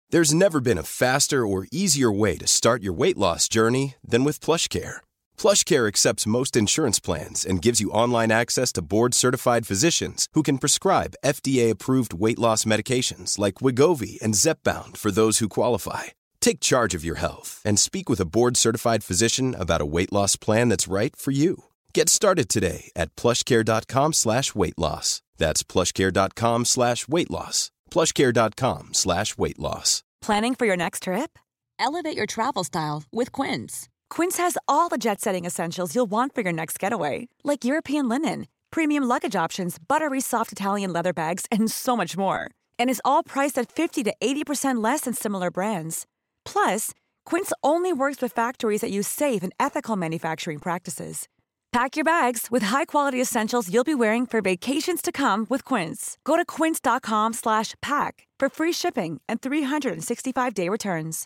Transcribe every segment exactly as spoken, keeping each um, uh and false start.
There's never been a faster or easier way to start your weight loss journey than with PlushCare. PlushCare accepts most insurance plans and gives you online access to board-certified physicians who can prescribe F D A-approved weight loss medications like Wegovy and Zepbound for those who qualify. Take charge of your health and speak with a board-certified physician about a weight loss plan that's right for you. Get started today at plushcare.com slash weight loss. That's plushcare.com slash weight loss. plushcare.com slash weight loss. Planning for your next trip? Elevate your travel style with Quince. Quince has all the jet-setting essentials you'll want for your next getaway, like European linen, premium luggage options, buttery soft Italian leather bags, and so much more. And is all priced at fifty to eighty percent less than similar brands. Plus, Quince only works with factories that use safe and ethical manufacturing practices. Pack your bags with high-quality essentials you'll be wearing for vacations to come with Quince. Go to quince.com slash pack for free shipping and three sixty-five day returns.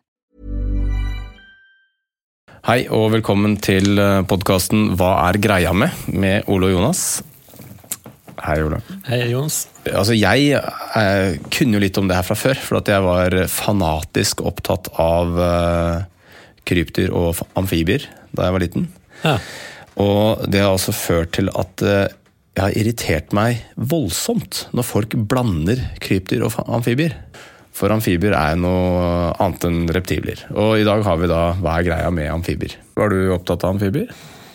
Hei og velkommen til podcasten Hva er greia med? Med Ole og Jonas. Hei Ole. Hei Jonas. Altså jeg, jeg kunne jo litt om det her fra før, for at jeg var fanatisk opptatt av uh, krypdyr og amfibier da jeg var liten. Ja. Og det har også ført til at uh, jeg har irritert meg voldsomt når folk blander krypdyr og amfibier. For amfibier er noe annet enn reptiler. Og i dag har vi da hva er greia med amfibier. Var du opptatt av amfibier?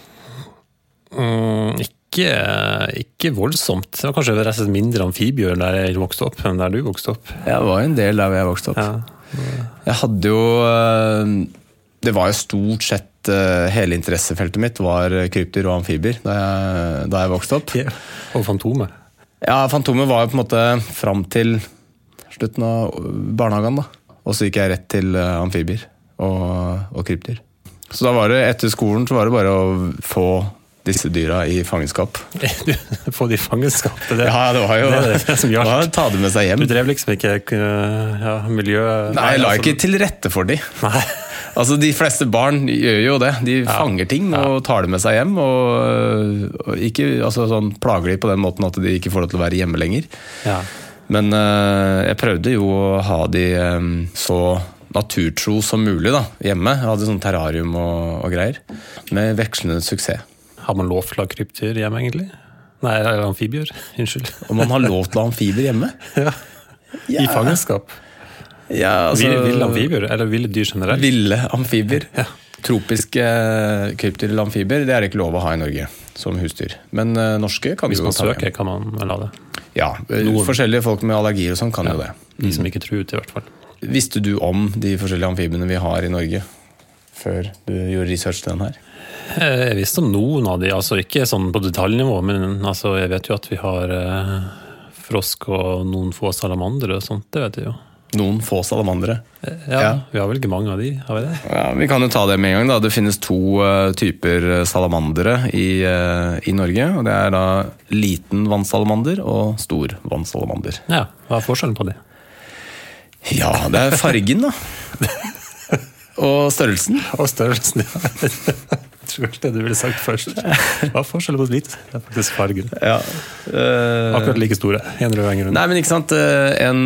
Mm, ikke, ikke voldsomt. Det var kanskje rett og slett mindre amfibier der jeg vokste opp enn der du vokste opp. Ja, det var en del der jeg vokste opp. Ja. Jeg hadde jo... Det var jo stort sett hele interessefeltet mitt var krypdyr og amfibier da jeg, da jeg vokste opp. Ja. Og fantomet. Ja, fantomet var jo på en måte frem til slutten av barnehagen da. Og så gikk jeg rett til amfibier og, og krypdyr. Så da var det, etter skolen så var det bare å få disse dyra i fangenskap. Få de i fangenskap? Det, ja, det var jo det, det, det som gjaldt. Ja, ta det med seg hjem. Du drev liksom ikke ja, miljø... Nei, jeg la ikke til rette for de. Nei. Altså, de fleste barn gjør jo det. De ja. fanger ting og tar det med seg hjem, og, og ikke altså, sånn, plager de på den måten at de ikke får lov til å være hjemme lenger. Ja. Men uh, jeg prøvde jo å ha de um, så naturtro som mulig da, hjemme. Jeg hadde sånn terrarium og, og greier, med vekslende suksess. Har man lov til å ha krypdyr hjemme egentlig? Nei, amfibier, unnskyld. Og man har lov til å ha amfibier hjemme? Ja, i ja. fangenskap. Ja, altså, ville, ville amfibier, eller ville dyr generelt? Ville amfibier. Ja. Tropiske krypdyr eller amfibier, det er det ikke lov å ha i Norge som husdyr. Men uh, norske kan Hvis jo ta man søker, kan man vel ha det? Ja, Noen. forskjellige folk med allergier og sånn kan ja. jo det. De som ikke tror ut i hvert fall. Visste du om de forskjellige amfibiene vi har i Norge før du gjorde research til den her? Jeg visste om noen av de, altså ikke sånn på detaljnivå, men altså, jeg vet jo at vi har eh, frosk og noen få salamandere og sånt, det vet jeg jo. Noen få salamandere? Ja, ja, vi har vel ikke mange av de, har vi det? Ja, vi kan jo ta det med en gang da. Det finnes to uh, typer salamandere i, uh, i Norge, og det er da liten vannsalamander og stor vannsalamander. Ja, hva er forskjellen på de? Ja, det er fargen da. Og størrelsen. Og størrelsen, ja. Jeg tror det du ville sagt først. Hva er forskjellen på litt? Det er faktisk fargen. Ja. Uh, Akkurat like store. En rød, en grunn. Nei, men ikke sant. En,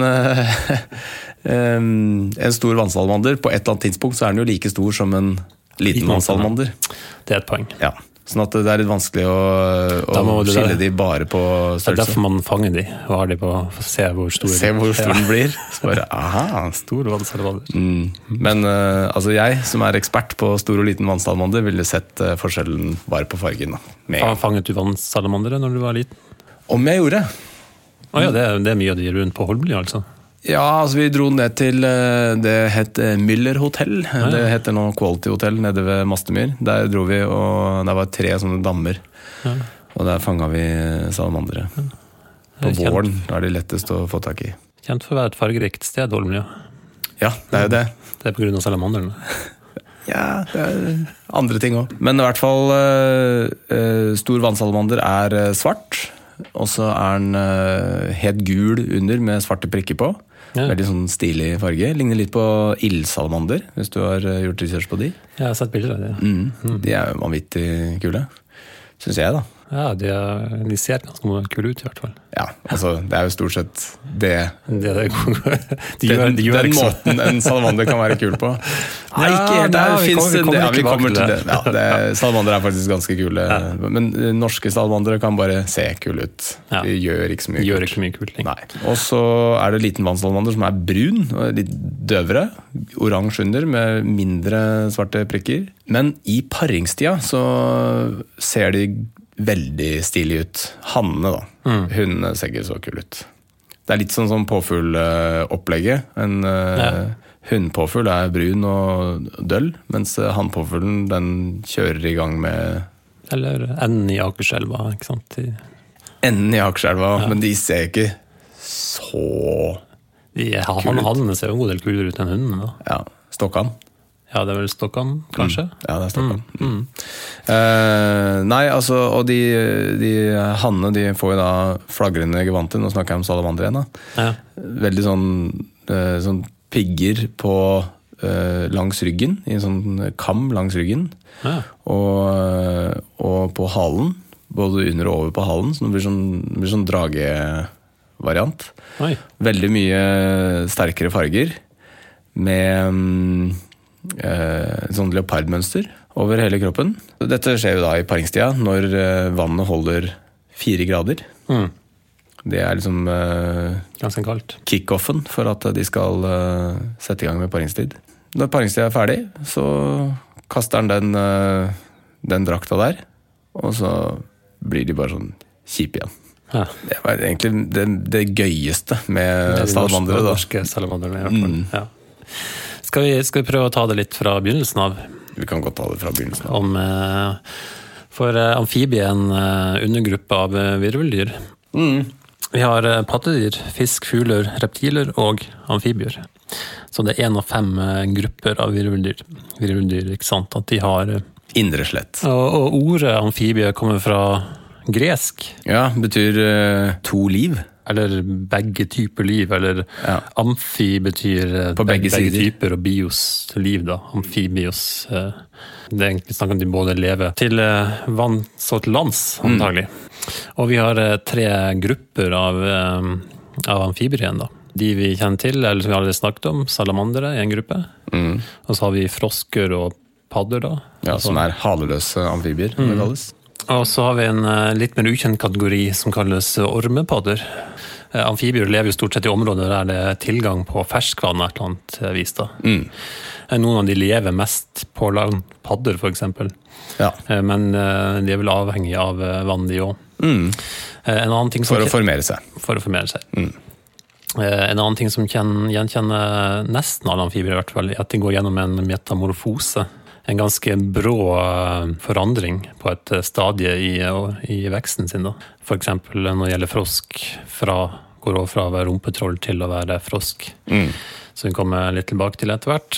en stor vannsalamander, på et eller annet tidspunkt så er den jo like stor som en liten vannsalamander. Det er et poeng. Ja. Sånn at det er litt vanskelig å, å skille de bare på størrelse. Det er derfor man fanger de, og har de på for å se hvor stor, se hvor stor den blir. Så bare, aha. Stor vannsalamander. Mm. Men uh, altså jeg, som er ekspert på stor og liten vannsalamander, ville sett uh, forskjellen bare på fargen. Da. Fanget du vannsalamandere når du var liten? Om jeg gjorde. Å ja, det er, det er mye av de rundt på Holmlia, altså? Ja, altså vi dro ned til, det het Müller Hotel, ja, ja. Det heter nå Quality Hotel nede ved Mastemyr. Der dro vi, og der var tre sånne dammer, ja. Og der fanget vi salamandere. Ja. På våren, da er det lettest å få tak i. Kjent for å være et fargerikt sted, Holmlia. Ja, det er jo det. Det er på grunn av salamanderne. Ja, det er andre ting også. Men i hvert fall, stor vannsalamander er svart, og så er den helt gul under med svarte prikker på. Ja. Veldig sånn stilig farge. Ligner litt på ildsalamander, hvis du har gjort research på de. Jeg har sett bilder av det. Ja. Mm. De er jo vanvittig kule, synes jeg da. Ja, de, de ser ganske kule ut i hvert fall. Ja, altså det er jo stort sett det. det, det de gjør, den, de gjør den måten en salamander kan være kul på. Nei, ikke helt. Ja, Det finnes en del. Ja, vi kommer til det. det. Ja, det salamander er faktisk ganske kule. Ja. Men norske salamandere kan bare se kule ut. Ja. De gjør ikke så mye de kult. Gjør ikke mye kult. Nei. Og så er det liten vannsalamander som er brun, og litt døvere. Oransje under med mindre svarte prikker. Men i paringstida så ser de veldig stilig ut. Hannene da. Mm. Hundene ser ikke så kul ut. Det er litt sånn som påfuglopplegget. En ja. hundpåfugl er brun og døll, mens hannpåfuglen den kjører i gang med... Eller enden i Akerselva, ikke sant? De... Enden i Akerselva, ja. Men de ser ikke så de, han, Hannene ser jo en god del kulere ut enn hundene da. Ja, Stokkan. Ja, det er vel Stokkan, kanskje? Mm. Ja, det er Stokkan. Mm. Mm. Uh, nei, altså, og de, de hannene, de får jo da flagrende gevanter, nå snakker jeg om salamander igjen da. Ja. Veldig sånn, uh, sånn pigger på uh, langs ryggen, i en sånn kam langs ryggen, ja. og, og på halen, både under og over på halen, så det blir sånn, det blir sånn dragevariant. Oi. Veldig mye sterkere farger, med... Um, Eh, sånn leopardmønster over hele kroppen. Dette skjer jo da i paringstida når eh, vannet holder fire grader. Mm. Det er liksom eh, ganske kaldt. Kick-offen for at de skal eh, sette i gang med paringstid. Når paringstida er ferdig, så kaster han den, eh, den drakta der, og så blir de bare sånn kjipe igjen. Ja. Det var egentlig det, det gøyeste med salamandere. Det norske salamanderne i hvert fall. Mm. Ja. Skal vi, skal vi prøve å ta det litt fra begynnelsen av? Vi kan godt ta det fra begynnelsen av. Om, for amfibie er en undergruppe av virveldyr. Mm. Vi har pattedyr, fisk, fugler, reptiler og amfibier. Så det er en av fem grupper av virveldyr. Virveldyr, ikke sant? At de har... Indre slett. Og, og ordet amfibie kommer fra gresk. Ja, betyr uh, to liv. Eller begge typer liv, eller ja. Amfi betyr på begge, begge typer, og bios liv da, amfibios. Det er egentlig snakk om de både lever til vanns og til lands, antagelig. Mm. Og vi har tre grupper av, av amfibier igjen da. De vi kjenner til, eller som vi allerede snakket om, salamandere i en gruppe. Mm. Og så har vi frosker og padder da. Ja, som er haleløse amfibier, mm. det kalles. Og så har vi en litt mer ukjent kategori som kalles ormepadder. Amfibier lever jo stort sett i områder der det er tilgang på ferskvann et eller annet vis da. Mm. Noen av de lever mest på land, padder for eksempel. Ja. Men de er vel avhengige av vann de også. Mm. En annen ting som for å formere seg. For å formere seg. Mm. En annen ting som kjenner, gjenkjenner nesten alle amfibier i hvert fall, er at de går gjennom en metamorfose. En ganske brå forandring på et stadie i, i veksten sin da. For eksempel når det gjelder frosk, fra, går over fra å være rumpetroll til å være frosk. Mm. Så vi kommer litt tilbake til etter hvert.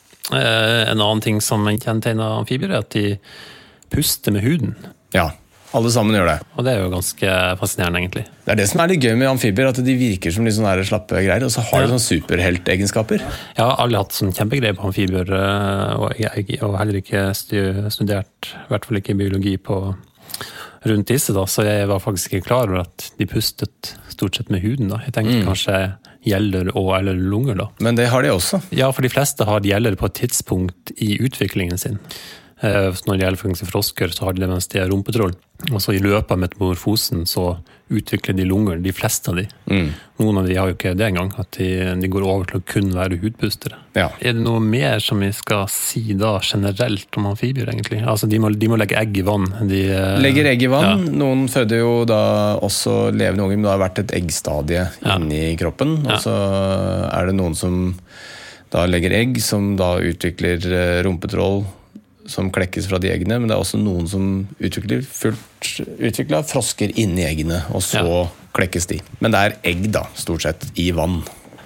En annen ting som kjennetegner amfibier er at de puster med huden. Ja, alle sammen gjør det. Og det er jo ganske fascinerende egentlig. Det er det som er litt gøy med amfibier, at de virker som litt sånne her slappe greier, og så har de sånne superheltegenskaper. Jeg har aldri hatt sånn kjempegreie på amfibier, og jeg har heller ikke studert, i hvert fall ikke biologi på rundt disse da, så jeg var faktisk ikke klar over at de pustet stort sett med huden da. Jeg tenkte mm. kanskje gjeller og eller lunger da. Men det har de også. Ja, for de fleste har gjeller på et tidspunkt i utviklingen sin. Når det gjelder for eksempel frosker, så har de det mens de er rumpetroll. Og så i løpet av metamorfosen så utvikler de lunger, de fleste av de. Mm. Noen av de har jo ikke det engang, at de, de går over til å kun være hudpustere. Ja. Er det noe mer som vi skal si da generelt om amfibier egentlig? Altså de må, de må legge egg i vann. De, Legger egg i vann. Ja. Noen føder jo da også levende unger, men det har vært et eggstadie ja. inni kroppen. Og så er det noen som da legger egg, som da utvikler rumpetroll, som klekkes fra de eggene, men det er også noen som utvikler fullt utviklet frosker inni eggene, og så ja. klekkes de. Men det er egg da, stort sett, i vann.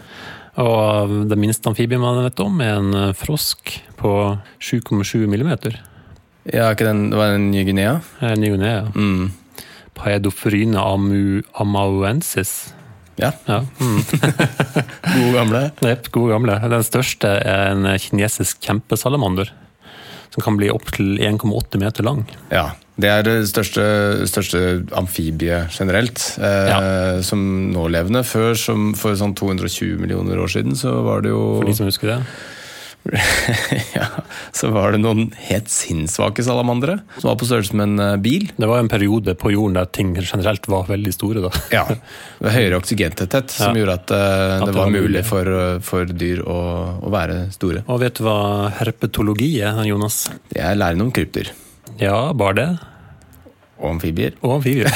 Og det minste amfibien man vet om er en frosk på sju komma sju millimeter. Ja, ikke den, det var en Ny Guinea? Ja, Ny Guinea, ja. Mm. Paedophrina amauensis. Ja. ja. Mm. God gamle. Nepp, god gamle. Den største er en kinesisk kjempesalamander, som kan bli opp til en komma åtte meter lang. Ja, det er det største, største amfibie generelt, eh, ja. Som nålevende. Før, som for sånn to hundre og tjue millioner år siden, så var det jo... For de som husker det. Ja, så var det noen helt sinnssvake salamandere som var på størrelse med en bil. Det var en periode på jorden der ting generelt var veldig store da. Ja, det var høyere oksygentetthet som ja. Gjorde at, uh, at det, det var, var mulig for, for dyr å, å være store. Og vet du hva herpetologi er, Jonas? Det er læren om krypdyr. Ja, bare det. Og amfibier. Og amfibier.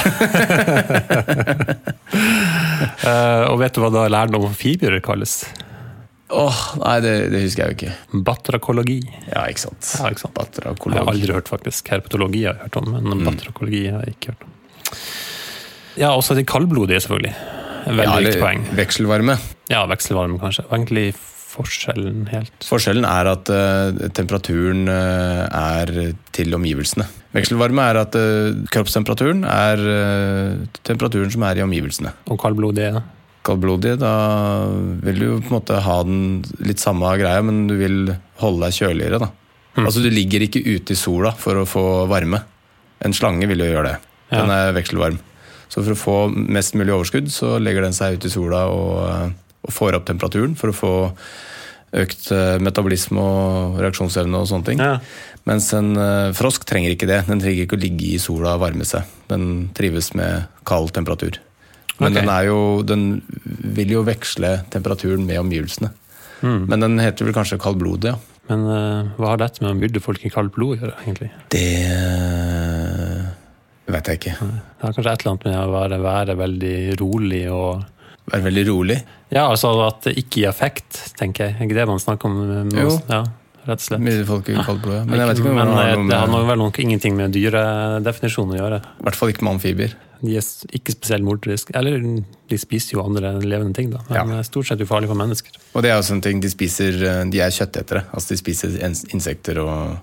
uh, og vet du hva da læren om amfibier kalles? Åh, oh, nei, det, det husker jeg jo ikke. Batrakologi. Ja, ikke sant. Ja, ikke sant. Batrakologi. Jeg har aldri hørt faktisk. Herpetologi har jeg hørt om, men mm. batrakologi har jeg ikke hørt om. Ja, også det kaldblodige selvfølgelig. Veldig ja, viktig poeng. Vekselvarme. Ja, vekselvarme kanskje. Egentlig forskjellen helt. Forskjellen er at uh, temperaturen uh, er til omgivelsene. Vekselvarme er at uh, kroppstemperaturen er uh, temperaturen som er i omgivelsene. Og kaldblodige da? Kaldblodig, da vil du på en måte ha den litt samme greia, men du vil holde deg kjøligere da. Mm. Altså du ligger ikke ute i sola for å få varme. En slange vil jo gjøre det. Den ja. Er vekselvarm. Så for å få mest mulig overskudd, så legger den seg ut i sola og, og får opp temperaturen for å få økt metabolisme og reaksjonsevne og sånne ting. Ja. Mens en frosk trenger ikke det. Den trenger ikke å ligge i sola og varme seg. Den trives med kald temperatur. Men okay. den, er jo, den vil jo veksle temperaturen med omgivelsene. Mm. Men den heter vel kanskje kaldblodig, ja. Men uh, hva har dette med å myrde folk i kaldt blod å gjøre, egentlig? Det uh, vet jeg ikke. Det har kanskje et eller annet med å være, være veldig rolig og... Være veldig rolig? Ja, altså at det ikke gir effekt, tenker jeg. Ikke det man snakker om? Med jo. Oss? Ja, rett og slett. Myrde folk i kaldt blod, ja. Men jeg vet ikke om men, det har noe med... Det har vel nok ingenting med dyredefinisjonen å gjøre. I hvert fall ikke med amfibier. De er ikke spesielt morderiske, eller de spiser jo andre levende ting da, men ja. Stort sett ufarlig for mennesker. Og det er jo sånne ting, de spiser, de er kjøttetere, altså de spiser insekter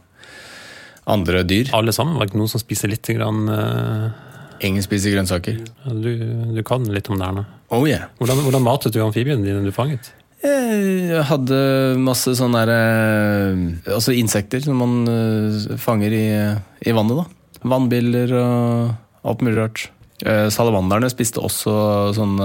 og andre dyr. Alle sammen, var det ikke noen som spiser litt grann... Uh... Ingen spiser grønnsaker. Du, du kan litt om det her nå. Oh yeah. Hvordan, hvordan matet du amfibiene dine du fanget? Jeg hadde masse sånne der, altså insekter som man fanger i, i vannet da. Vannbiller og alt mulig rart. Salamanderne spiste også sånne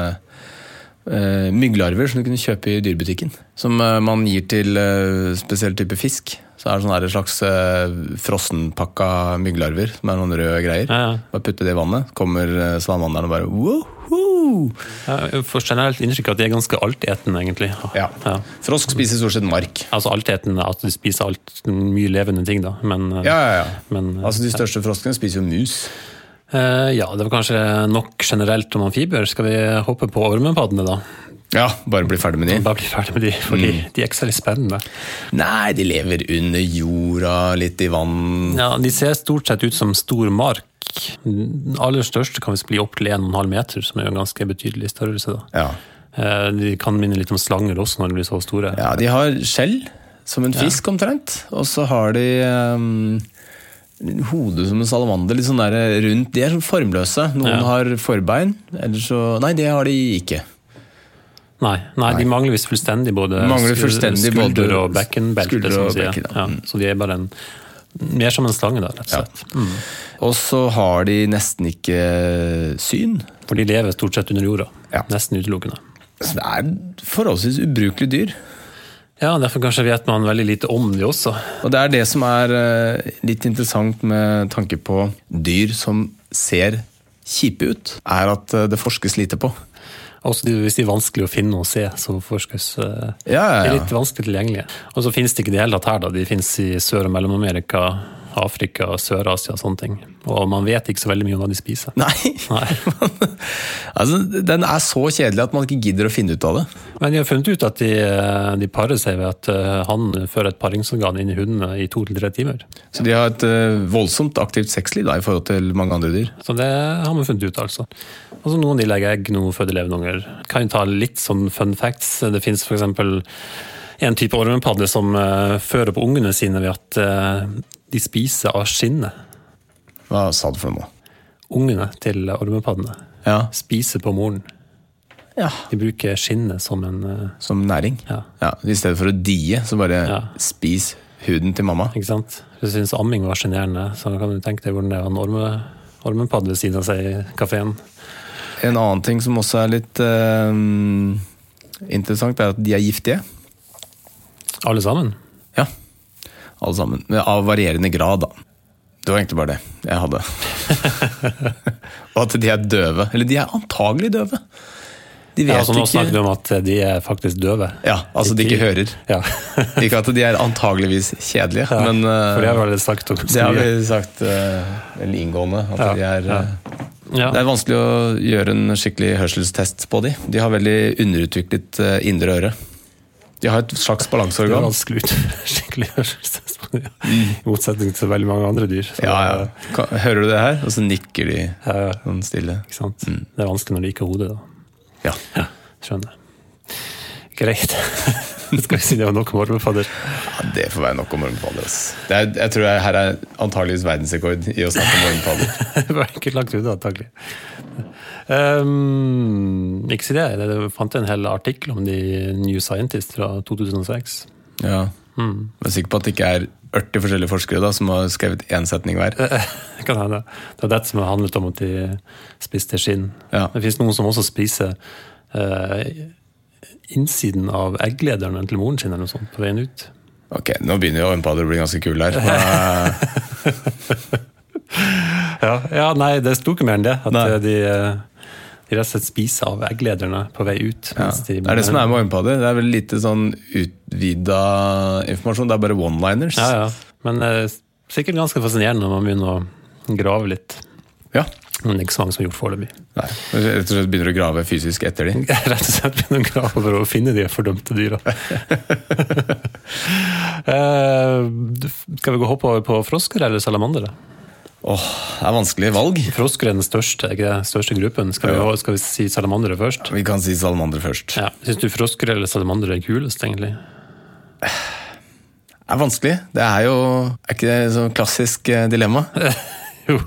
uh, mygglarver som du kunne kjøpe i dyrebutikken. Som uh, man gir til uh, spesiell type fisk. Så er det sånne slags uh, frossenpakka mygglarver, som er noen røde greier. Ja, ja. Bare putte det i vannet, kommer uh, salamanderne og bare woho! Jeg får generelt inntrykk at de er ganske altetende, egentlig. Ja. Ja. Frosk spiser stort sett mark. Altså altetende, at de spiser alt, mye levende ting da. Men, uh, ja, ja, ja. Men, uh, altså de største froskene spiser jo mus. Uh, ja, det var kanskje nok generelt om amfibier. Skal vi hoppe på ormepaddene da? Ja, bare bli ferdig med de. Bare bli ferdig med de, fordi mm. de er ikke så litt spennende. Nei, de lever under jorda, litt i vann. Ja, de ser stort sett ut som stor mark. Den aller største kan vi bli opp til en og en halv meter, som er jo en ganske betydelig størrelse da. Ja. Uh, de kan minne litt om slanger også når de blir så store. Ja, de har skjell, som en fisk ja. Omtrent. Og så har de... Um hodet som en salamander, litt sånn der rundt. De er sånn formløse. Noen ja. Har forbein, eller så... Nei, det har de ikke. Nei, nei, de mangler visst fullstendig både fullstendig skulder både og bekkenbelte, som sier. Bekken, ja. Ja, så de er bare en... Mer som en slange da, rett og slett. Ja. Mm. Og så har de nesten ikke syn. For de lever stort sett under jorda. Ja. Nesten utelukkende. Så det er forholdsvis ubrukelig dyr. Ja, derfor kanskje vet man veldig lite om de også. Og det er det som er litt interessant med tanke på dyr som ser kjipe ut, er at det forskes lite på. Også hvis de er vanskelig å finne og se, så forskes ja, ja, ja. Det er litt vanskelig tilgjengelige. Og så finnes det ikke det hele tatt her da, de finnes i Sør- og Mellom-Amerika, Afrika, Sør-Asia og sånne ting. Og man vet ikke så veldig mye om hva de spiser. Nei, Nei. Altså, den er så kjedelig at man ikke gidder å finne ut av det. Men de har funnet ut at de, de parer seg ved at han fører et paringsorgan inn i hundene i to til tre timer. Så de har et voldsomt aktivt sexliv da, i forhold til mange andre dyr? Så det har man funnet ut altså. Og så noen de legger egg, noen føder levende unger. Kan jo ta litt sånn fun facts. Det finnes for eksempel en type ormepadde som uh, fører på ungene sine ved at uh, de spiser av skinnet. Hva sa du for noe? Ungene til ormepaddene ja. Spiser på moren. Ja. De bruker skinnet som en... Uh, som næring? Ja. Ja. I stedet for å die, så bare ja. Spis huden til mamma. Ikke sant? Du synes amming var generende, så kan du tenke deg hvordan det var en orme, ormepadde ved siden av seg i kaféen. En annen ting som også er litt uh, interessant, er at de er giftige. Alle sammen? Ja, alle sammen. Men av varierende grad, da. Det var egentlig bare det jeg hadde. Og at de er døve. Eller de er antagelig døve. De vet ja, altså nå ikke... snakker vi om at de er faktisk døve. Ja, altså de ikke hører. Ja. Ikke at de er antageligvis kjedelige, ja, men... Uh, for det har vi sagt om. Det har vi sagt uh, veldig inngående. At ja, de er... Uh, ja. Det er vanskelig å gjøre en skikkelig hørselstest på de. De har veldig underutviklet uh, indre øre. De har et slags balanseorgan. Det er vanskelig ut skikkelig hørselstest på de, mm. i motsetning til veldig mange andre dyr. Så ja, ja. Hører du det her? Og så nikker de ja, ja. sånn stille. Ikke sant? Mm. Det er vanskelig når de ikke har hodet da. Ja. ja, skjønner. Greit. Skal vi si det var nok om ormepadder? Ja, det får være nok om ormepadder. Jeg tror jeg, her er antageligvis verdensrekord i å snakke om ormepadder. Det var ikke lagt ut, antagelig. Um, ikke si det, jeg fant en hel artikkel om de New Scientist fra to tusen og seks. Ja, mm. Jeg er sikker på at det ikke er ørti forskjellige forskere da, som har skrevet en setning hver. Det kan hende. Det er det som har handlet om at de spiste skinn. Ja. Det finnes noen som også spiser uh, innsiden av egglederne til moren sin eller noe sånt på veien ut. Ok, nå begynner jo ormepadder å bli ganske kul her. ja, ja, nei, det sto ikke mer enn det. At nei. de... De rett og slett spiser av egglederne på vei ut. Ja. De det er det som er med ormepadder. Det er vel lite sånn utvidet informasjon. Det er bare one-liners. Ja, ja. Men eh, sikkert ganske fascinerende når man begynner å grave litt. Ja. Men det er ikke så mange som har gjort foreløpig. Nei, rett og slett begynner å grave fysisk etter de. Rett og slett begynner å grave for å finne de fordømte dyra. eh, skal vi gå hoppe over på frosker eller salamandere? Åh, oh, det er vanskelig valg. Frosker er den største, ikke den største gruppen. Skal vi, skal vi si salamandere først? Vi kan si salamandere først. Ja. Synes du frosker eller salamandere er kulest, egentlig? Det er vanskelig. Det er jo er ikke det sånn klassisk dilemma? jo.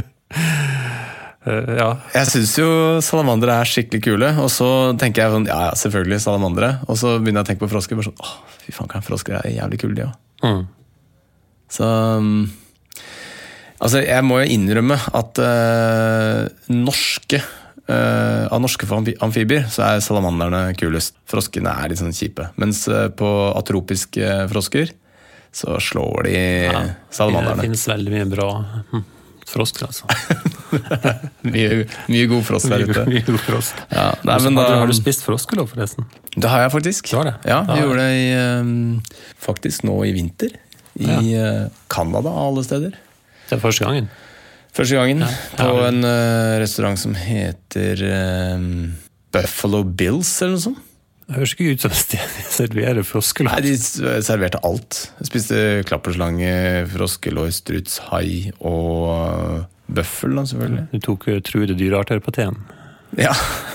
uh, ja. Jeg synes jo salamandere er skikkelig kule, og så tenker jeg sånn, ja, ja, selvfølgelig salamandere. Og så begynner jeg å tenke på frosker, bare sånn, åh, fy faen, kan frosker er jævlig kule, de også. Mm. Så... Altså, jeg må jo innrømme at uh, norske, uh, av norske amfibier, så er salamanderne kulest. Froskene er litt sånn kjipe. Mens uh, på atropiske frosker, så slår de ja, salamanderne. Det finnes veldig mye bra hm, frosker, altså. mye, mye god frosk der ute. Mye, mye god frosk. Ja, nei, men har, da, du, har du spist froskelov, forresten? Det har jeg faktisk. Det det. Ja, vi ja. gjorde det i, um, faktisk nå i vinter. I uh, Canada, alle steder. Det er første gangen? Første gangen, ja. på en uh, restaurant som heter um, Buffalo Bills, eller noe sånt. Det høres ikke ut som de serverer froskelår. Nei, de serverte alt. Jeg spiste klapperslange, froskelår, struts, hai og uh, bøffel, da, selvfølgelig. Du tok uh, truede dyrearter på teen. Ja.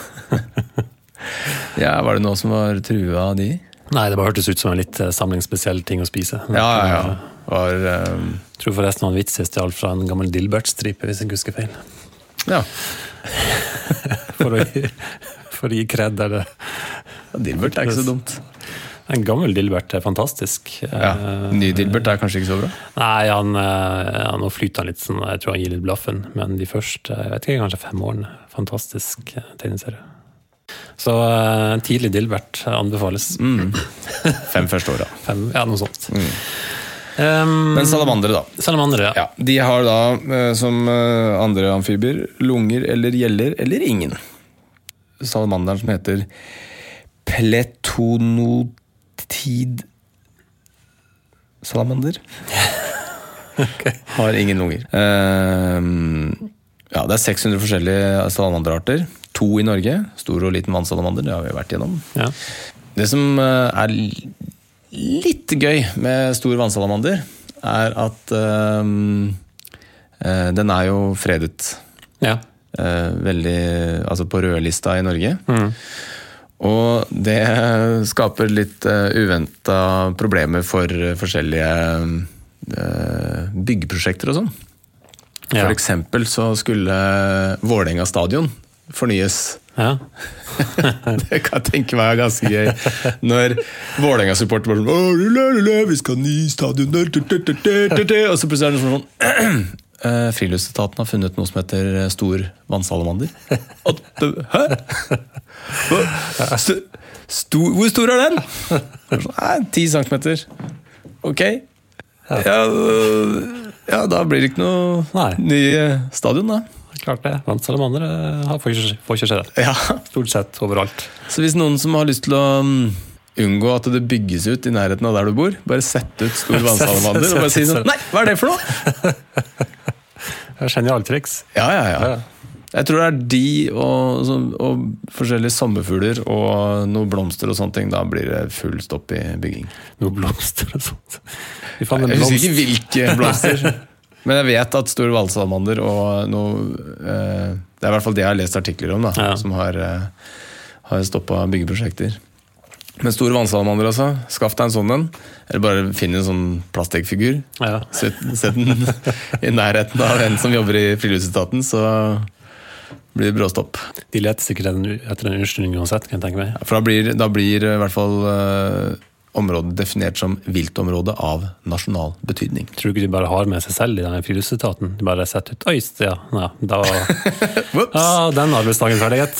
Ja, var det noe som var trua av de? Nei, det bare hørtes ut som en litt uh, samlingsspesiell ting å spise. Ja, ja, ja. Var, um... Jeg tror forresten han vitses til alt fra en gammel Dilbert-stripe, hvis jeg ikke husker feil. Ja. for, å gi, for å gi kred der det... Ja, Dilbert er ikke så dumt. En gammel Dilbert er fantastisk. Ja, ny Dilbert er kanskje ikke så bra? Nei, han, ja, nå flyter han litt sånn, jeg tror han gir litt blaffen, men de første, jeg vet ikke, kanskje fem årene, fantastisk tegneserie. Så uh, tidlig Dilbert anbefales. Mm. Fem første år, da. Fem, ja, noe sånt. Mm. Um, Men salamandere, da. Salamandere, ja. ja. De har da, som andre amfibier, lunger eller gjeller, eller ingen. Salamanderen som heter pletonotid salamander okay. har ingen lunger. Um, ja, det er seks hundre forskjellige salamanderarter. To i Norge, stor og liten vannsalamander, det har vi vært gjennom. Ja. Det som er litt gøy med stor vannsalamander, er at um, den er jo fredet. Ja. Veldig, altså på rødlista i Norge. Mm. Og det skaper litt uh, uventet problemer for forskjellige uh, byggeprosjekter og sånn. For ja. eksempel så skulle Vålerenga stadion fornyes. Ja. Det kan jeg tenke meg er ganske gøy. Når Vålerenga-supporter bare sånn «Åh, lø, lø, lø, vi skal ha ny stadion», og så plutselig er det sånn sånn Uh, Friluftsetaten har funnet noe som heter stor vannsalamander. Hæ? St stor, hvor stor er den? Nei, ti centimeter. Ok. Ja, ja, da blir det ikke noe Nei. Ny stadion da. Klart det. Vannsalamander får ikke, får ikke skje det. Ja. Stort sett overalt. Så hvis noen som har lyst til å unngå at det bygges ut i nærheten av der du bor, bare sett ut stor vannsalamander og bare si sånn, nei, hva er det for noe? Det er genialt triks. Ja, ja, ja. Jeg tror det er de og, og, og forskjellige sommerfugler og noen blomster og sånne ting, da blir det full stopp i bygging. Noen blomster og sånt. Jeg husker ikke hvilke blomster, men jeg vet at stor vannsalamander og noe, eh, det er i hvert fall det jeg har lest artikler om da, ja. Som har, eh, har stoppet byggeprosjekter. Men store vannsalamander også, skaff deg en sånn en, eller bare finne en sånn plastikkfigur, ja. Sett, sett den i nærheten av en som jobber i Friluftsetaten, så blir det bråstopp. De leter sikkert etter en unnskyldning uansett, kan jeg tenke meg. Ja, for da blir, da blir i hvert fall uh, området definert som viltområde av nasjonal betydning. Tror du ikke de bare har med seg selv i denne Friluftsetaten? De bare setter ut, øyst, ja, ja, da ja, den arbeidsdagen ferdighet.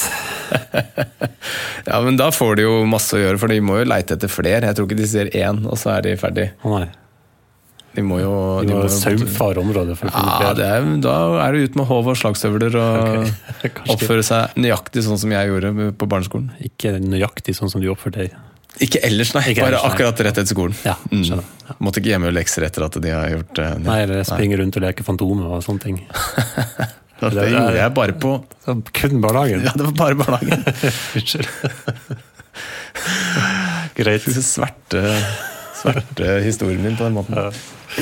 Ja, men da får de jo masse å gjøre, for de må jo leite etter flere. Jeg tror ikke de ser én, og så er de ferdig. Å nei. De må jo... De må jo saumfare området. For ja, det er, da er du ute med håv og slagstøvler og okay. Oppføre seg nøyaktig sånn som jeg gjorde på barneskolen. Ikke nøyaktig sånn som du oppførte deg. Ikke ellers, nei. Ikke bare ellers, nei. Akkurat rett etter skolen. Ja, skjønner. Ja. Måtte ikke hjemme og lekser etter at de har gjort... Uh, nei, eller springe rundt og leke fantomer og sånne ting. det, det gjorde jeg bare på... Kun barnehagen? Ja, det var bare barnehagen. Unnskyld. Greit. Sverte, sverte historien min på den måten. Ja.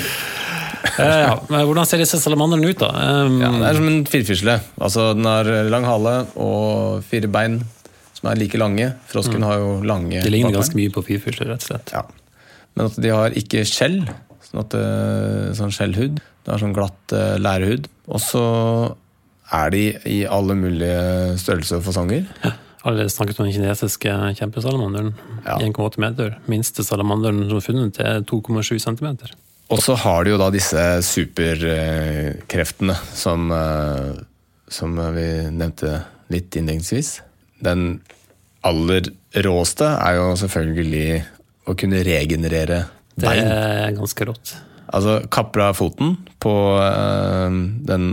eh, ja, men hvordan ser disse salamanderne ut da? Um, ja, det er som en firfisle. Altså, den har lang hale og fire bein som er like lange. Frosken mm. har jo lange De ligner ganske mye på firfisler, rett og slett. Ja. Men at de har ikke skjell, sånn, at, sånn skjellhud. De har sånn glatt lærehud. Og så er de i alle mulige størrelser og fasonger. Ja. Alle snakket om den kinesiske kjempesalamanderen. Ja. en komma åtte meter. Minste salamanderen som er funnet er to komma sju centimeter. Og så har de jo da disse superkreftene som, som vi nevnte litt innledningsvis. Den aller råste er jo selvfølgelig å kunne regenerere bein. Det er ganske rått. Altså kapper av foten på øh, den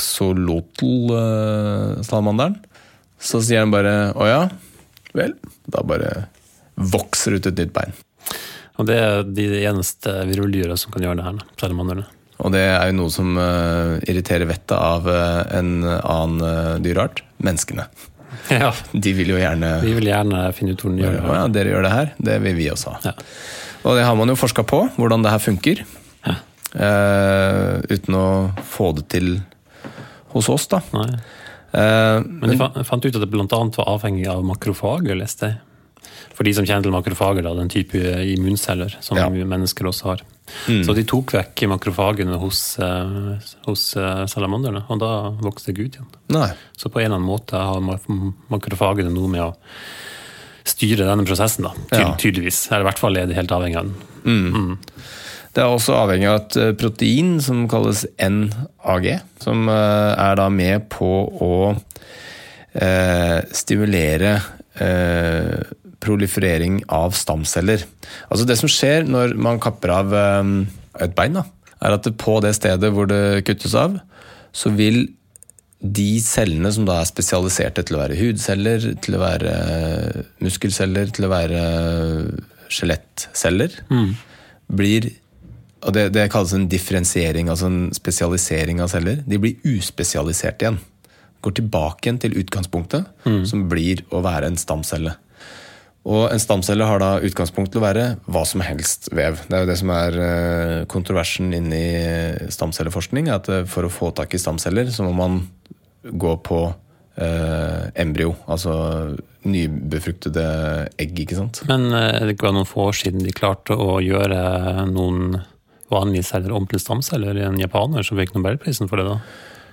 axolotl-salamanderen. Så sier den bare, å ja, vel, da bare vokser ut et nytt bein. Og det er de eneste virveldyra som kan gjøre det her, salamanderne. Og det er jo noe som uh, irriterer vettet av uh, en annen uh, dyrart, menneskene. Ja. De vil jo gjerne... Vi vil gjerne finne ut hvordan de gjør det her. Ja, dere gjør det her, det vil vi også ha. Ja. Og det har man jo forsket på, hvordan det her funker. Ja. Uh, uten å få det til hos oss, da. Nei. Uh, men de men, fant ut at det blant annet var avhengig av makrofager, leste jeg. For de som kjenner til makrofager, da, den type immunceller som ja. Mennesker også har. Mm. Så de tok vekk makrofagene hos, uh, hos uh, salamanderne, og da vokste det ut igjen. Nei. Så på en eller annen måte har makrofagene noe med å styre denne prosessen, da, Ty ja. Tydeligvis. Eller i hvert fall er det helt avhengig av den. Mm. Mm. Det er også avhengig av et protein som kalles N A G, som uh, er da med på å uh, stimulere uh, proliferering av stamceller. Altså det som skjer når man kapper av um, et bein, da, er at det på det stedet hvor det kuttes av, så vil de cellene som da er spesialiserte til å være hudceller, til å være muskelceller, til å være skjelettceller, mm. blir, og det, det kalles en differensiering, altså en spesialisering av celler, de blir uspesialisert igjen. Går tilbake igjen til utgangspunktet, mm. som blir å være en stamcelle. Og en stamcelle har da utgangspunkt til å være hva som helst vev. Det er jo det som er kontroversen inne i stamcelleforskning, at for å få tak i stamceller så må man gå på eh, embryo, altså nybefruktede egg, ikke sant? Men er det ikke noen få år siden de klarte å gjøre noen vanlige celler om til stamceller i en japaner som fikk Nobelprisen for det da?